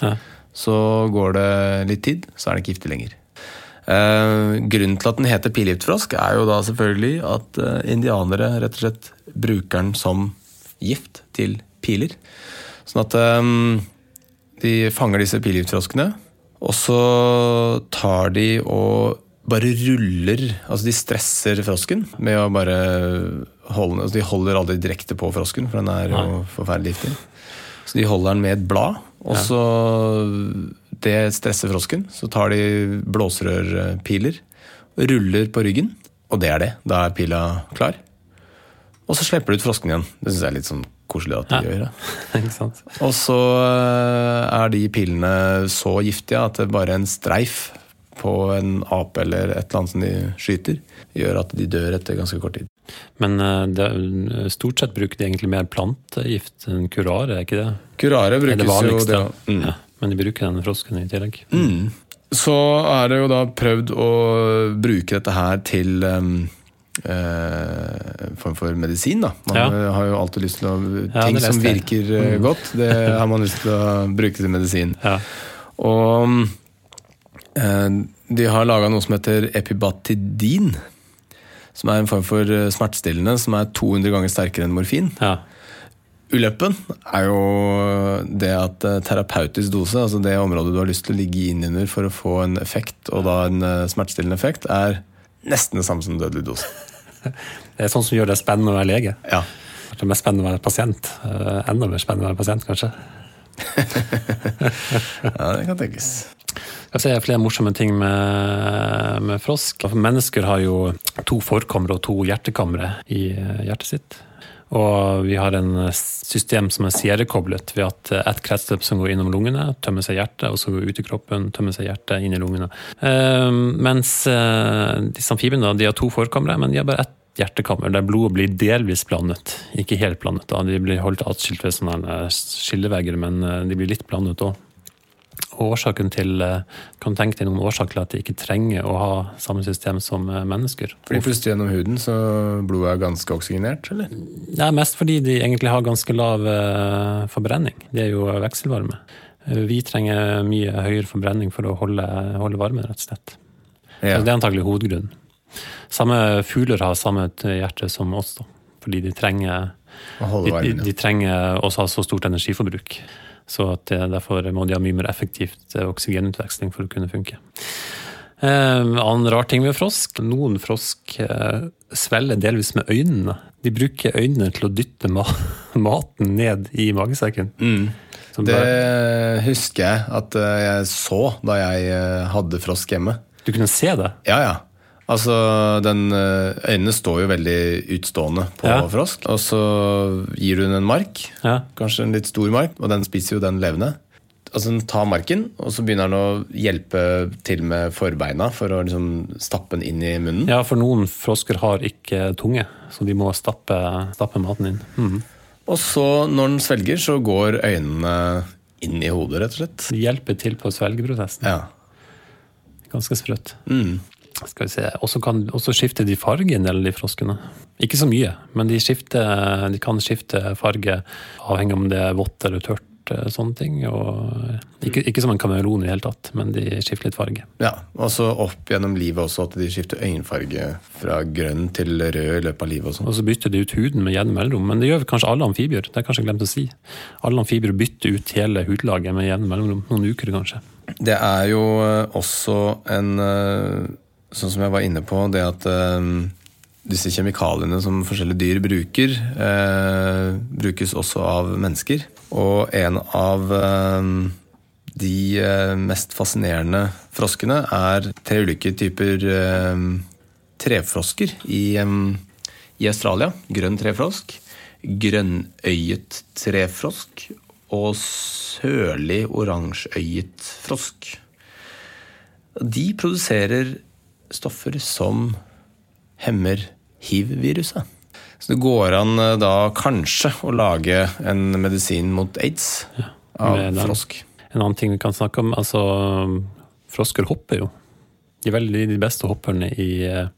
så går det litt tid, så er den ikke giftig lenger. Eh, grunnen til at den heter pilgiftfrosk er jo da selvfølgelig at eh, indianere rett og slett bruker den som gift til piler. Sånn at eh, de fanger disse pilgiftfroskene, og så tar de og bare ruller, altså de stresser frosken med å bare holde, altså de holder aldri direkte på frosken, for den er jo forferdelig giftig. Så de holder den med et blad, og så det stresser frosken, så tar de blåsrørpiler, ruller på ryggen, og det er det, da er pila klar. Og så slipper du ut frosken igjen. Det synes jeg er litt sånn koselig at de ja. gjør det. Ikke sant? Og så er de pilene så giftige at det bare er en streif på en ape eller et eller annet som de skyter, gjør at de dør etter ganske kort tid. Men det, stort sett bruker de egentlig mer plantegift enn kurare, er ikke det? Kurare brukes det jo det. Mm. Ja, men de bruker den frosken i tillegg. Mm. Så er det jo da prøvd å bruke dette her til um, eh, form for medisin da. Man ja. har jo alltid lyst til å ting ja, som virker mm. godt, det har man lyst til å bruke til medisin. Ja. Og de har laget noe som heter epibatidin, som er en form for smertestillende som er to hundre ganger sterkere enn morfin. Ja. Ulempen er jo det at terapeutisk dose, altså det området du har lyst til å ligge inn under for å få en effekt, og da en smertestillende effekt, er nesten det samme som dødelig dose. Det er sånn som gjør det spennende å være lege. Ja. Det er mest spennende å være pasient. Enda mer spennende å være pasient, kanskje. Ja, det kan tenkes. Jeg ser flere morsomme ting med, med frosk. Mennesker har jo to forkamre og to hjertekamre i hjertet sitt. Og vi har en system som er seriekoblet ved at et kretsløp som går innom lungene, tømmer seg hjertet, og så går ut i kroppen, tømmer seg hjertet inn i lungene. Eh, mens eh, disse amfibiene, de har to forkamre, men de har bare ett hjertekammer, der blodet blir delvis blandet. Ikke helt blandet, da. De blir holdt atskilt ved sånne skillevegger, men de blir litt blandet også. Årsaken til, kan tenke til noen årsaker til at de ikke trenger å ha samme system som mennesker. Fordi plutselig gjennom huden så blodet er ganske oksygenert, eller? Det er mest fordi de egentlig har ganske lav forbrenning. De er jo vekselvarme. Vi trenger mye høyere forbrenning for å holde, holde varme, rett og slett. Ja. Så det er antagelig hovedgrunnen. Samme fugler har samme hjerte som oss, da. Fordi de trenger, de, de, de trenger også ha så stort energiforbruk. Så at derfor må de ha mye mer effektivt oksygenutveksling for å kunne funke. Eh, annen rar ting med frosk. Noen frosk eh, svelger delvis med øynene. De bruker øynene til å dytte ma- maten ned i magesekken. Mm. Det bare... husker jeg at jeg så da jeg hadde frosk hjemme. Du kunne se det? Ja, ja. Altså, den, øynene står jo veldig utstående på ja. frosk, og så gir du den en mark, ja. kanskje en litt stor mark, og den spiser jo den levende. Altså, den tar marken, og så begynner den å hjelpe til med forbeina for å liksom stappe den inn i munnen. Ja, for noen frosker har ikke tunge, så de må stappe, stappe maten inn. Mm. Og så, når den svelger, så går øynene inn i hodet, rett og slett. De hjelper til på svelgeprosessen. Ja. Ganske sprøtt. Mm. Skal vi se. Også kan også skifte de farge en del av de froskene. Ikke så mye, men de, skifter, de kan skifte farge avhengig om det er vått eller tørt, sånne ting. Og ikke, ikke som en kameleon i hele tatt, men de skifter litt farge. Ja, og så opp gjennom livet også at de skifter øyenfarge fra grønn til rød i løpet av livet. Og, og så bytter de ut huden med jevne mellomrom, men det gjør kanskje alle amfibier. Det er kanskje glemt å si. Alle amfibier bytter ut hele hudlaget med jevne mellomrom, noen uker kanskje. Det er jo også en... Sånn som jeg var inne på, det at eh, disse kjemikaliene som forskjellige dyr bruker, eh, brukes også av mennesker. Og en av eh, de eh, mest fascinerende froskene er tre ulike typer eh, trefrosker i, eh, i Australia. Grønn trefrosk, grønnøyet trefrosk og sørlig oransjeøyet frosk. De produserer stoffer som hemmer hiv-viruset. Så det går an da kanskje å lage en medisin mot AIDS ja, av frosk. En annen ting vi kan snakke om, altså frosker hopper jo. De er veldig de beste hopperne i,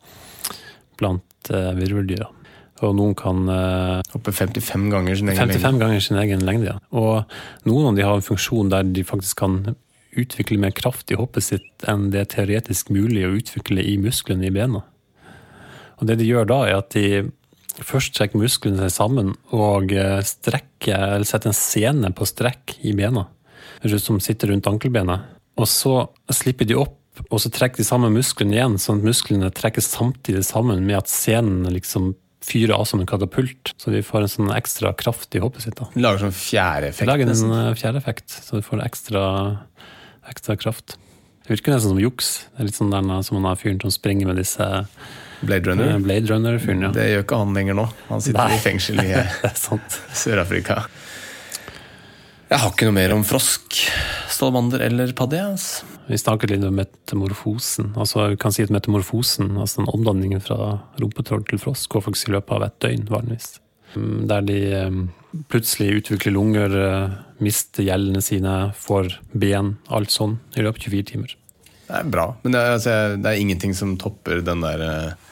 blant uh, virveldyra. Og noen kan uh, hoppe femtifem ganger sin egen femtifem lengde. ganger sin egen lengde, ja. Og noen av de har en funksjon der de faktisk kan utvikle mer kraft i hoppet sitt enn det er teoretisk mulig å utvikle i musklene i bena. Og det de gjør da er at de først trekker musklene seg sammen og strekker, eller setter en sene på strekk i bena, som sitter rundt ankelbenet. Og så slipper de opp, og så trekker de sammen musklene igjen, sånn at musklene trekker samtidig sammen med at senen liksom fyrer av som en katapult, så de får en sånn ekstra kraft i hoppet sitt. Da. Lager sånn fjæreeffekt. Lager en fjæreeffekt, så de får ekstra, ekstra kraft. Det virker nesten som juks. Det er litt sånn der som man har fyren som springer med disse Blade Runner. Blade Runner-fyren, ja. Det gjør ikke han lenger nå. Han sitter Nei. I fengsel i Sør-Afrika. Jeg har ikke noe mer om frosk, salamander eller padde. Altså. Vi snakket litt om metamorfosen. Altså, vi kan si at metamorfosen, altså den omdanningen fra rumpetroll til frosk, går faktisk i løpet av et døgn, vanligvis. Der de plutselig utvikler lunger, mister gjellene sine, får ben, alt sånn, i løpet av tjuefire timer. Det er bra, men det er, altså, det er ingenting som topper den der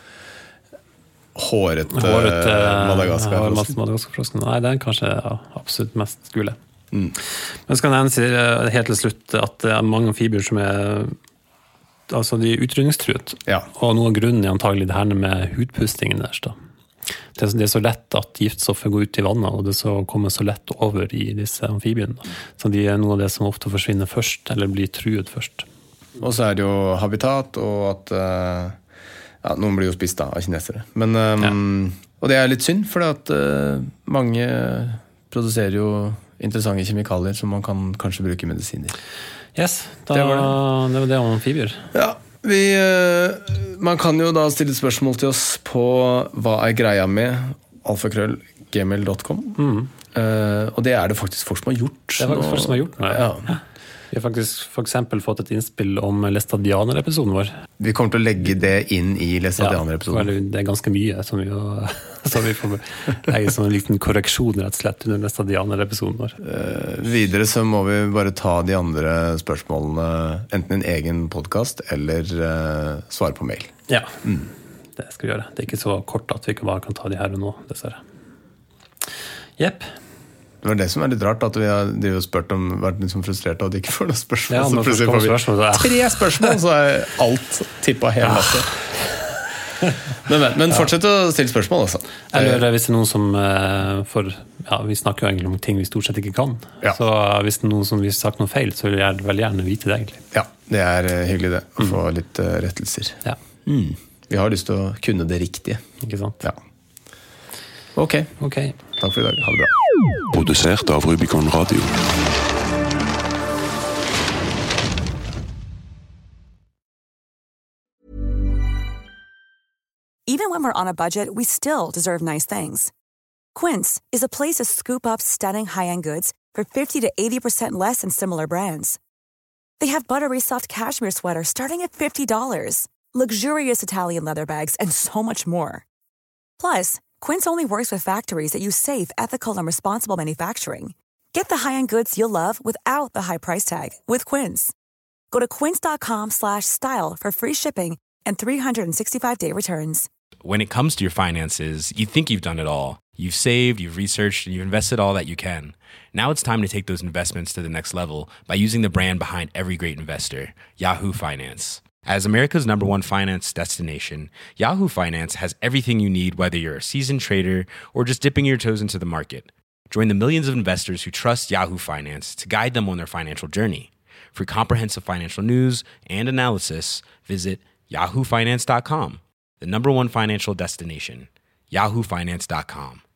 hårete, hårete Madagaskar-frosken. Madagaskar-frosken. Nei, det er kanskje ja, absolutt mest skule. Mm. Men skal jeg nevne helt til slutt at det er mange amfibier som er altså de er utrydningstruet. Ja. Og noe av grunnen er antagelig det her med hudpustingen deres da. Det er, det er så lett at giftstoffet går ut i vannet, og det så kommer så lett over i disse amfibiene. Da. Så de er noe av det som ofte forsvinner først, eller blir truet først. Og så er det jo habitat, og at ja, noen blir jo spist da, av kinesere. Men, um, ja. Og det er litt synd, for at uh, mange produserer jo interessante kjemikalier som man kan kanskje bruke i medisiner. Yes, da, det var det. Det var det om amfibier. Ja, vi, uh, man kan jo da stille spørsmål til oss på hva er greia med alfakrøll gmail dot com. Mm. Uh, og det er det faktisk folk som har gjort. Det er faktisk folk som har gjort noe. Ja. Ja. Vi har faktisk for eksempel fått et innspill om Læstadianer-episoden vår. Vi kommer til å legge det inn i Læstadianer-episoden. Ja, det er ganske mye som vi, som vi får legge som en liten korreksjon rett og slett under Læstadianer-episoden vår. Uh, videre så må vi bare ta de andre spørsmålene, enten en egen podcast eller uh, svare på mail. Ja, mm. Det skal vi gjøre. Det er ikke så kort at vi ikke bare kan ta de her og nå, dessverre. Jepp. Det var det som er litt rart, at vi har spurt om, vært litt sånn frustrert av at de ikke får noen spørsmål. Ja, så plutselig får vi spørsmål, tre spørsmål, så er alt tippet helt masse. Men, men fortsett å stille spørsmål, altså. Eller hvis det er noen som for, ja, vi snakker jo egentlig om ting vi stort sett ikke kan. Ja. Så hvis det er noen som vi har sagt noe feil, så vil jeg veldig gjerne vite det, egentlig. Ja, det er hyggelig det, å få mm. litt rettelser. Ja. Mm. Vi har lyst til å kunne det riktige. Ikke sant? Ja. Ok. Ok. Takk for i dag. Ha det bra. Produsert av Rubicon Radio. Even when we're on a budget, we still deserve nice things. Quince is a place to scoop up stunning high-end goods for fifty to eighty percent less than similar brands. They have buttery soft cashmere sweaters starting at fifty dollars, luxurious Italian leather bags, and so much more. Plus, Quince only works with factories that use safe, ethical, and responsible manufacturing. Get the high-end goods you'll love without the high price tag with Quince. Go to quince dot com slash style for free shipping and three sixty-five day returns. When it comes to your finances, you think you've done it all. You've saved, you've researched, and you've invested all that you can. Now it's time to take those investments to the next level by using the brand behind every great investor, Yahoo Finance. As America's number one finance destination, Yahoo Finance has everything you need, whether you're a seasoned trader or just dipping your toes into the market. Join the millions of investors who trust Yahoo Finance to guide them on their financial journey. For comprehensive financial news and analysis, visit yahoo finance dot com, the number one financial destination, yahoo finance dot com.